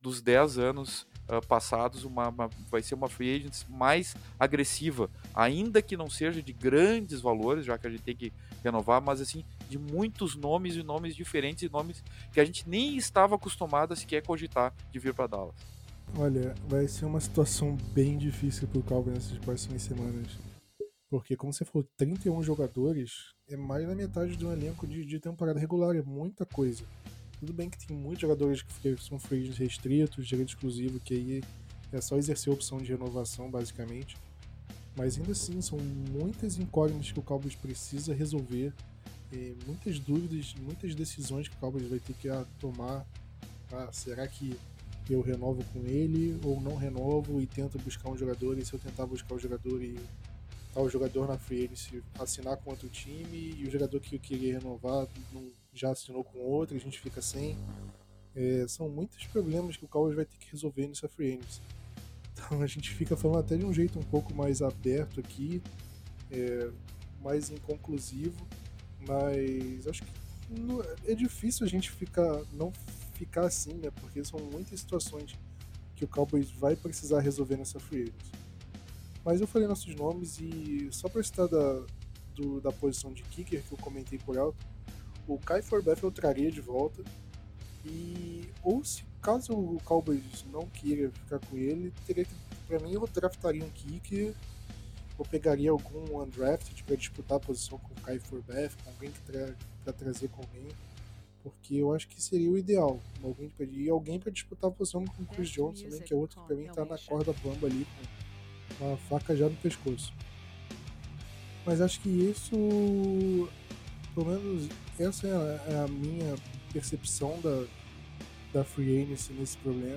Speaker 3: dos 10 anos passados, vai ser uma free agency mais agressiva, ainda que não seja de grandes valores, já que a gente tem que renovar, mas assim, de muitos nomes e nomes diferentes, e nomes que a gente nem estava acostumado a sequer cogitar de vir para Dallas.
Speaker 4: Olha, vai ser uma situação bem difícil pro Cowboys nessas próximas semanas. Porque, como você falou, 31 jogadores é mais da metade de um elenco de temporada regular, é muita coisa. Tudo bem que tem muitos jogadores que são free agents restritos, direito exclusivo, que aí é só exercer a opção de renovação, basicamente. Mas ainda assim, são muitas incógnitas que o Cowboys precisa resolver, muitas dúvidas, muitas decisões que o Cowboys vai ter que tomar. Será que eu renovo com ele ou não renovo e tento buscar um jogador, e se eu tentar buscar o jogador e o jogador na free agency assinar com outro time e o jogador que eu queria renovar já assinou com outro, a gente fica sem. São muitos problemas que o Cowboys vai ter que resolver nessa free agency. Então a gente fica falando até de um jeito um pouco mais aberto aqui, mais inconclusivo, mas acho que é difícil a gente não ficar assim, né? Porque são muitas situações que o Cowboys vai precisar resolver nessa free agency. Mas eu falei nossos nomes e só para citar da posição de kicker que eu comentei por alto, o Kai Forbath eu traria de volta, ou se caso o Cowboys não queira ficar com ele, para mim eu draftaria um kicker ou pegaria algum undrafted para disputar a posição com o Kai Forbath, com alguém para trazer com alguém, porque eu acho que seria o ideal, alguém para disputar a posição com o Chris Jones também, que é outro que para mim tá na corda bamba ali com a faca já no pescoço. Mas acho que isso, pelo menos essa é a minha percepção da free agency nesse problema,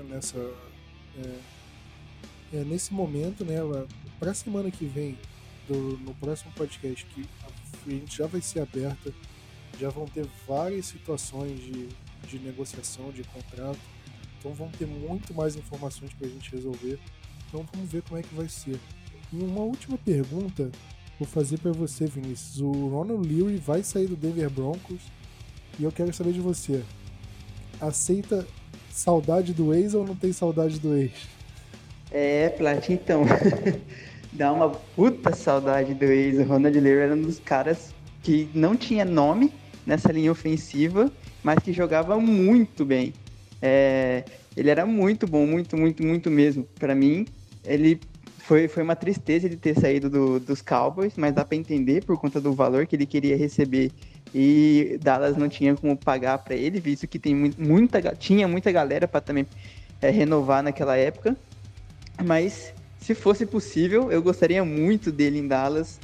Speaker 4: nesse momento, né? Para a semana que vem, no próximo podcast, que a free agency já vai ser aberta, já vão ter várias situações de negociação, de contrato, então vão ter muito mais informações para a gente resolver. Então vamos ver como é que vai ser. E uma última pergunta vou fazer para você, Vinícius. O Ronald Leary vai sair do Denver Broncos e eu quero saber de você. Aceita saudade do ex ou não tem saudade do ex?
Speaker 2: Plat, então. Dá uma puta saudade do ex. O Ronald Leary era um dos caras que não tinha nome nessa linha ofensiva, mas que jogava muito bem. Ele era muito bom, muito, muito, muito mesmo. Para mim, ele foi uma tristeza ele ter saído dos Cowboys, mas dá para entender por conta do valor que ele queria receber e Dallas não tinha como pagar para ele, visto que tinha muita galera para também renovar naquela época. Mas se fosse possível, eu gostaria muito dele em Dallas.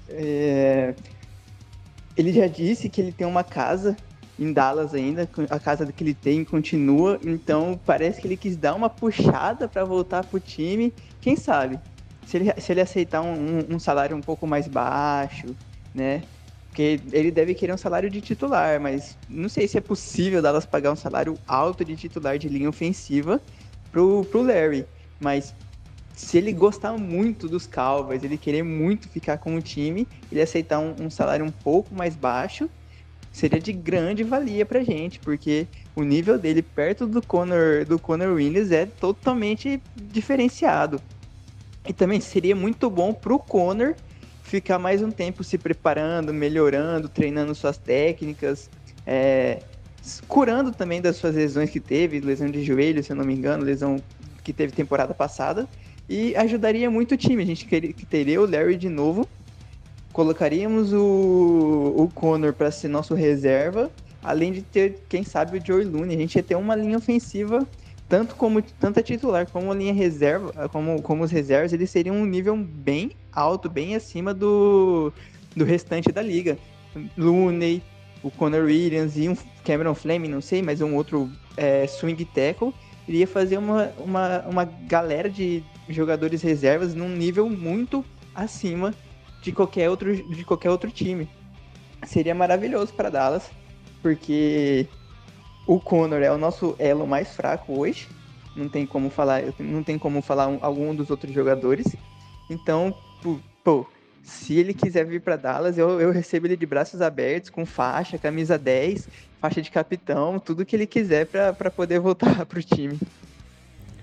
Speaker 2: Ele já disse que ele tem uma casa em Dallas ainda, a casa que ele tem continua, então parece que ele quis dar uma puxada para voltar pro time. Quem sabe? Se ele aceitar um salário um pouco mais baixo, né? Porque ele deve querer um salário de titular, mas não sei se é possível Dallas pagar um salário alto de titular de linha ofensiva pro Larry. Mas se ele gostar muito dos Cowboys, ele querer muito ficar com o time, ele aceitar um salário um pouco mais baixo, seria de grande valia pra gente, porque o nível dele perto do Connor Williams é totalmente diferenciado. E também seria muito bom pro Connor ficar mais um tempo se preparando, melhorando, treinando suas técnicas, curando também das suas lesões que teve, lesão de joelho, se eu não me engano, lesão que teve temporada passada, e ajudaria muito o time. A gente teria o Larry de novo, colocaríamos o Connor para ser nosso reserva, além de ter, quem sabe, o Joey Looney. A gente ia ter uma linha ofensiva, tanto a titular como a linha reserva, como os reservas, eles seriam um nível bem alto, bem acima do restante da liga. Looney, o Connor Williams e um Cameron Fleming, não sei, mas um outro swing tackle, iria fazer uma galera de jogadores reservas num nível muito acima de qualquer outro time. Seria maravilhoso para Dallas, porque o Connor é o nosso elo mais fraco hoje. Não tem como falar algum dos outros jogadores. Então, se ele quiser vir para Dallas, eu recebo ele de braços abertos, com faixa, camisa 10, faixa de capitão, tudo que ele quiser para poder voltar pro time.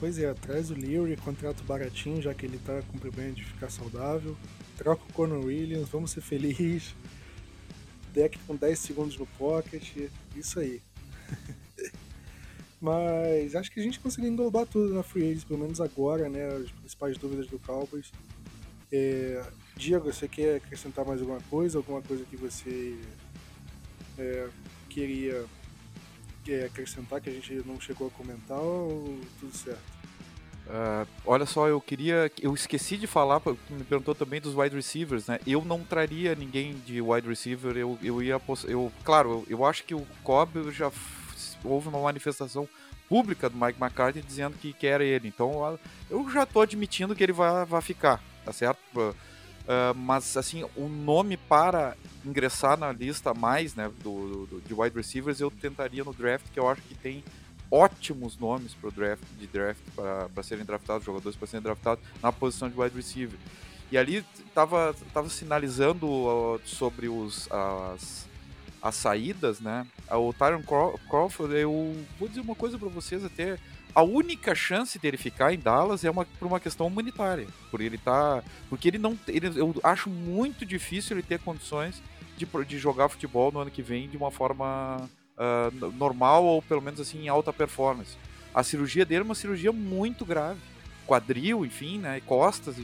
Speaker 1: Pois é, traz o Leury, contrato baratinho, já que ele tá com problema de ficar saudável. Troca o Conor Williams, vamos ser felizes. Deck com 10 segundos no pocket, isso aí. Mas acho que a gente conseguiu englobar tudo na Free Agents, pelo menos agora, né? As principais dúvidas do Cowboys. Diego, você quer acrescentar mais alguma coisa? Alguma coisa que você queria acrescentar que a gente não chegou a comentar ou tudo certo?
Speaker 3: Olha só, eu esqueci de falar, me perguntou também dos wide receivers, né? Eu não traria ninguém de wide receiver, eu acho que o Cobb houve uma manifestação pública do Mike McCarthy dizendo que quer ele, então eu já tô admitindo que ele vai ficar, tá certo? Mas assim, o nome para ingressar na lista a mais, né, de wide receivers, eu tentaria no draft, que eu acho que tem ótimos nomes para o draft para serem draftados, jogadores para serem draftados na posição de wide receiver. E ali tava sinalizando sobre as saídas, né? O Tyron Crawford, eu vou dizer uma coisa para vocês, até a única chance dele ficar em Dallas é por uma questão humanitária, porque eu acho muito difícil ele ter condições de jogar futebol no ano que vem de uma forma normal, ou pelo menos assim em alta performance. A cirurgia dele é uma cirurgia muito grave, quadril, enfim, né, costas,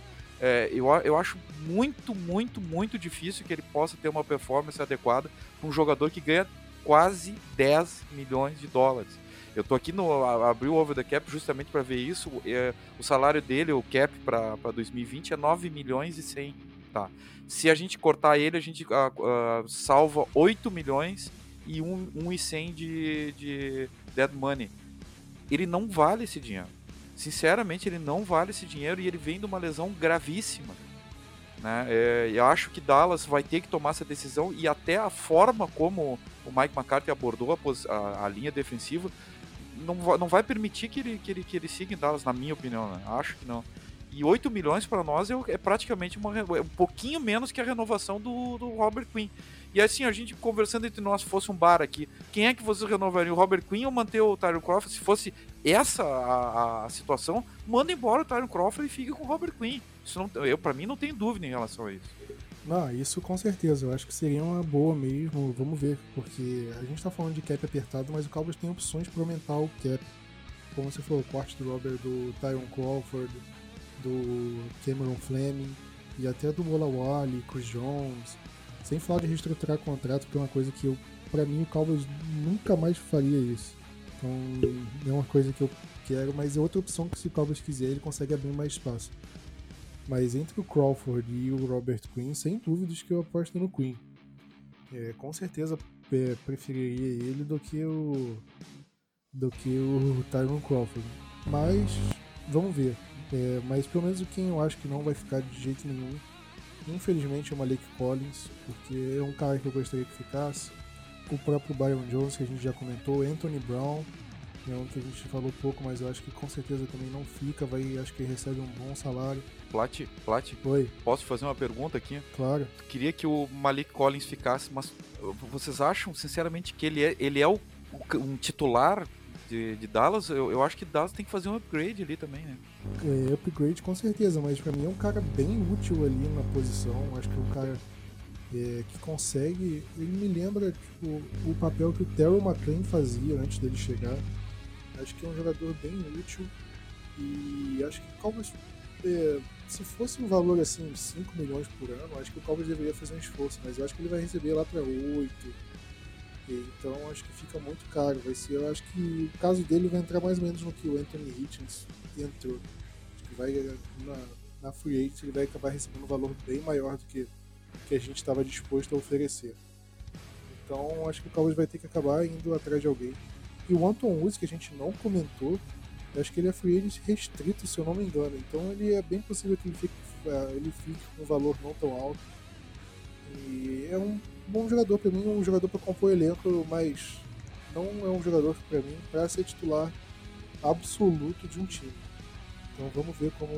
Speaker 3: eu acho muito, muito, muito difícil que ele possa ter uma performance adequada para um jogador que ganha quase 10 milhões de dólares. Eu tô aqui abri o Over the Cap justamente para ver isso. O salário dele, o cap para 2020 é 9 milhões e 100, tá? Se a gente cortar ele, a gente salva 8 milhões e 1,100 de dead money. Ele não vale esse dinheiro. Sinceramente, ele não vale esse dinheiro, e ele vem de uma lesão gravíssima, né? Eu acho que Dallas vai ter que tomar essa decisão, e até a forma como o Mike McCarthy abordou a linha defensiva não vai permitir que ele siga em Dallas, na minha opinião, né? Acho que não. E 8 milhões para nós é praticamente um pouquinho menos que a renovação do Robert Quinn. E assim, a gente conversando entre nós, fosse um bar aqui, quem é que vocês renovariam, o Robert Quinn ou manter o Tyron Crawford? Se fosse essa a situação, manda embora o Tyron Crawford e fique com o Robert Quinn. Pra mim não tem dúvida em relação a isso.
Speaker 4: Não, isso com certeza, eu acho que seria uma boa mesmo, vamos ver, porque a gente tá falando de cap apertado, mas o Cowboys tem opções para aumentar o cap, como você falou, o corte do Tyron Crawford, do Cameron Fleming e até do Mola Wally, Chris Jones, sem falar de reestruturar contrato, que é uma coisa que pra mim o Cowboys nunca mais faria isso. Então é uma coisa que eu quero, mas é outra opção que se o Cowboys quiser ele consegue abrir mais espaço. Mas entre o Crawford e o Robert Quinn, sem dúvidas que eu aposto no Quinn. Com certeza preferiria ele do que o Tyron Crawford. Mas vamos ver. Mas pelo menos quem eu acho que não vai ficar de jeito nenhum, infelizmente, é o Malik Collins, porque é um cara que eu gostaria que ficasse. O próprio Byron Jones, que a gente já comentou, Anthony Brown, é um que a gente falou pouco, mas eu acho que com certeza também não fica, acho que ele recebe um bom salário.
Speaker 3: Plat,
Speaker 4: Oi.
Speaker 3: Posso fazer uma pergunta aqui?
Speaker 4: Claro.
Speaker 3: Queria que o Malik Collins ficasse, mas vocês acham, sinceramente, que ele é um titular de Dallas? Eu acho que Dallas tem que fazer um upgrade ali também, né?
Speaker 4: Upgrade com certeza, mas pra mim é um cara bem útil ali na posição. Acho que é um cara que consegue. Ele me lembra tipo, o papel que o Terrell McClain fazia antes dele chegar. Acho que é um jogador bem útil e acho que o Cowboys, se fosse um valor assim, 5 milhões por ano, acho que o Cowboys deveria fazer um esforço, mas eu acho que ele vai receber lá para 8. Então acho que fica muito caro. Eu acho que o caso dele vai entrar mais ou menos no que o Anthony Hitchens entrou. Acho que vai na Free Agent ele vai acabar recebendo um valor bem maior do que a gente estava disposto a oferecer. Então acho que o Cowboys vai ter que acabar indo atrás de alguém. E o Anton Woods, que a gente não comentou, eu acho que ele é free agent restrito, se eu não me engano. Então ele é bem possível que ele fique com um valor não tão alto. E é um bom jogador para mim, um jogador para compor elenco, mas não é um jogador para mim para ser titular absoluto de um time. Então vamos ver como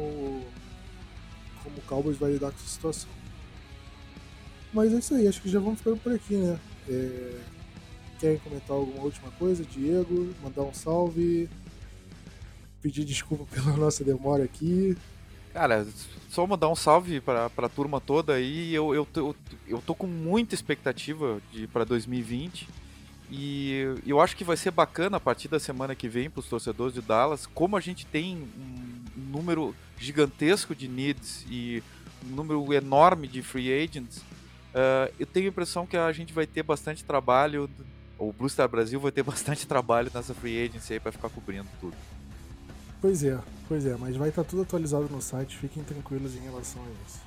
Speaker 4: o Cowboys vai lidar com essa situação. Mas é isso aí, acho que já vamos ficando por aqui, né? Querem comentar alguma última coisa? Diego, mandar um salve? pedir desculpa pela nossa demora aqui.
Speaker 3: Cara, só mandar um salve pra turma toda aí. Eu tô com muita expectativa pra 2020. E eu acho que vai ser bacana a partir da semana que vem pros torcedores de Dallas. Como a gente tem um número gigantesco de needs e um número enorme de free agents, eu tenho a impressão que a gente vai ter bastante trabalho. O Blue Star Brasil vai ter bastante trabalho nessa free agency aí pra ficar cobrindo tudo.
Speaker 4: Pois é, mas vai estar tudo atualizado no site, fiquem tranquilos em relação a isso.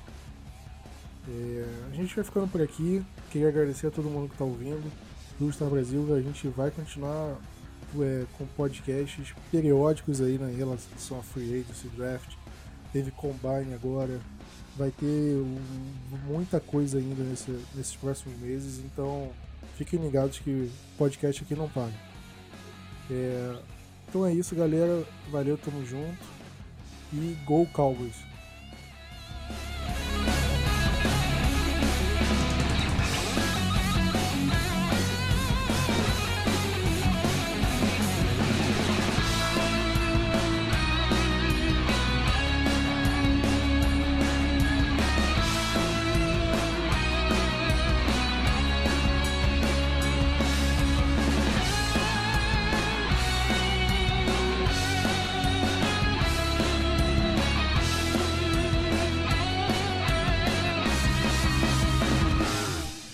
Speaker 4: A gente vai ficando por aqui, queria agradecer a todo mundo que está ouvindo. Blue Star Brasil, a gente vai continuar com podcasts periódicos aí em relação a Free Agency Draft. Teve Combine agora, vai ter muita coisa ainda nesses próximos meses, então fiquem ligados que o podcast aqui não para. Então é isso, galera. Valeu, tamo junto. E Go Cowboys!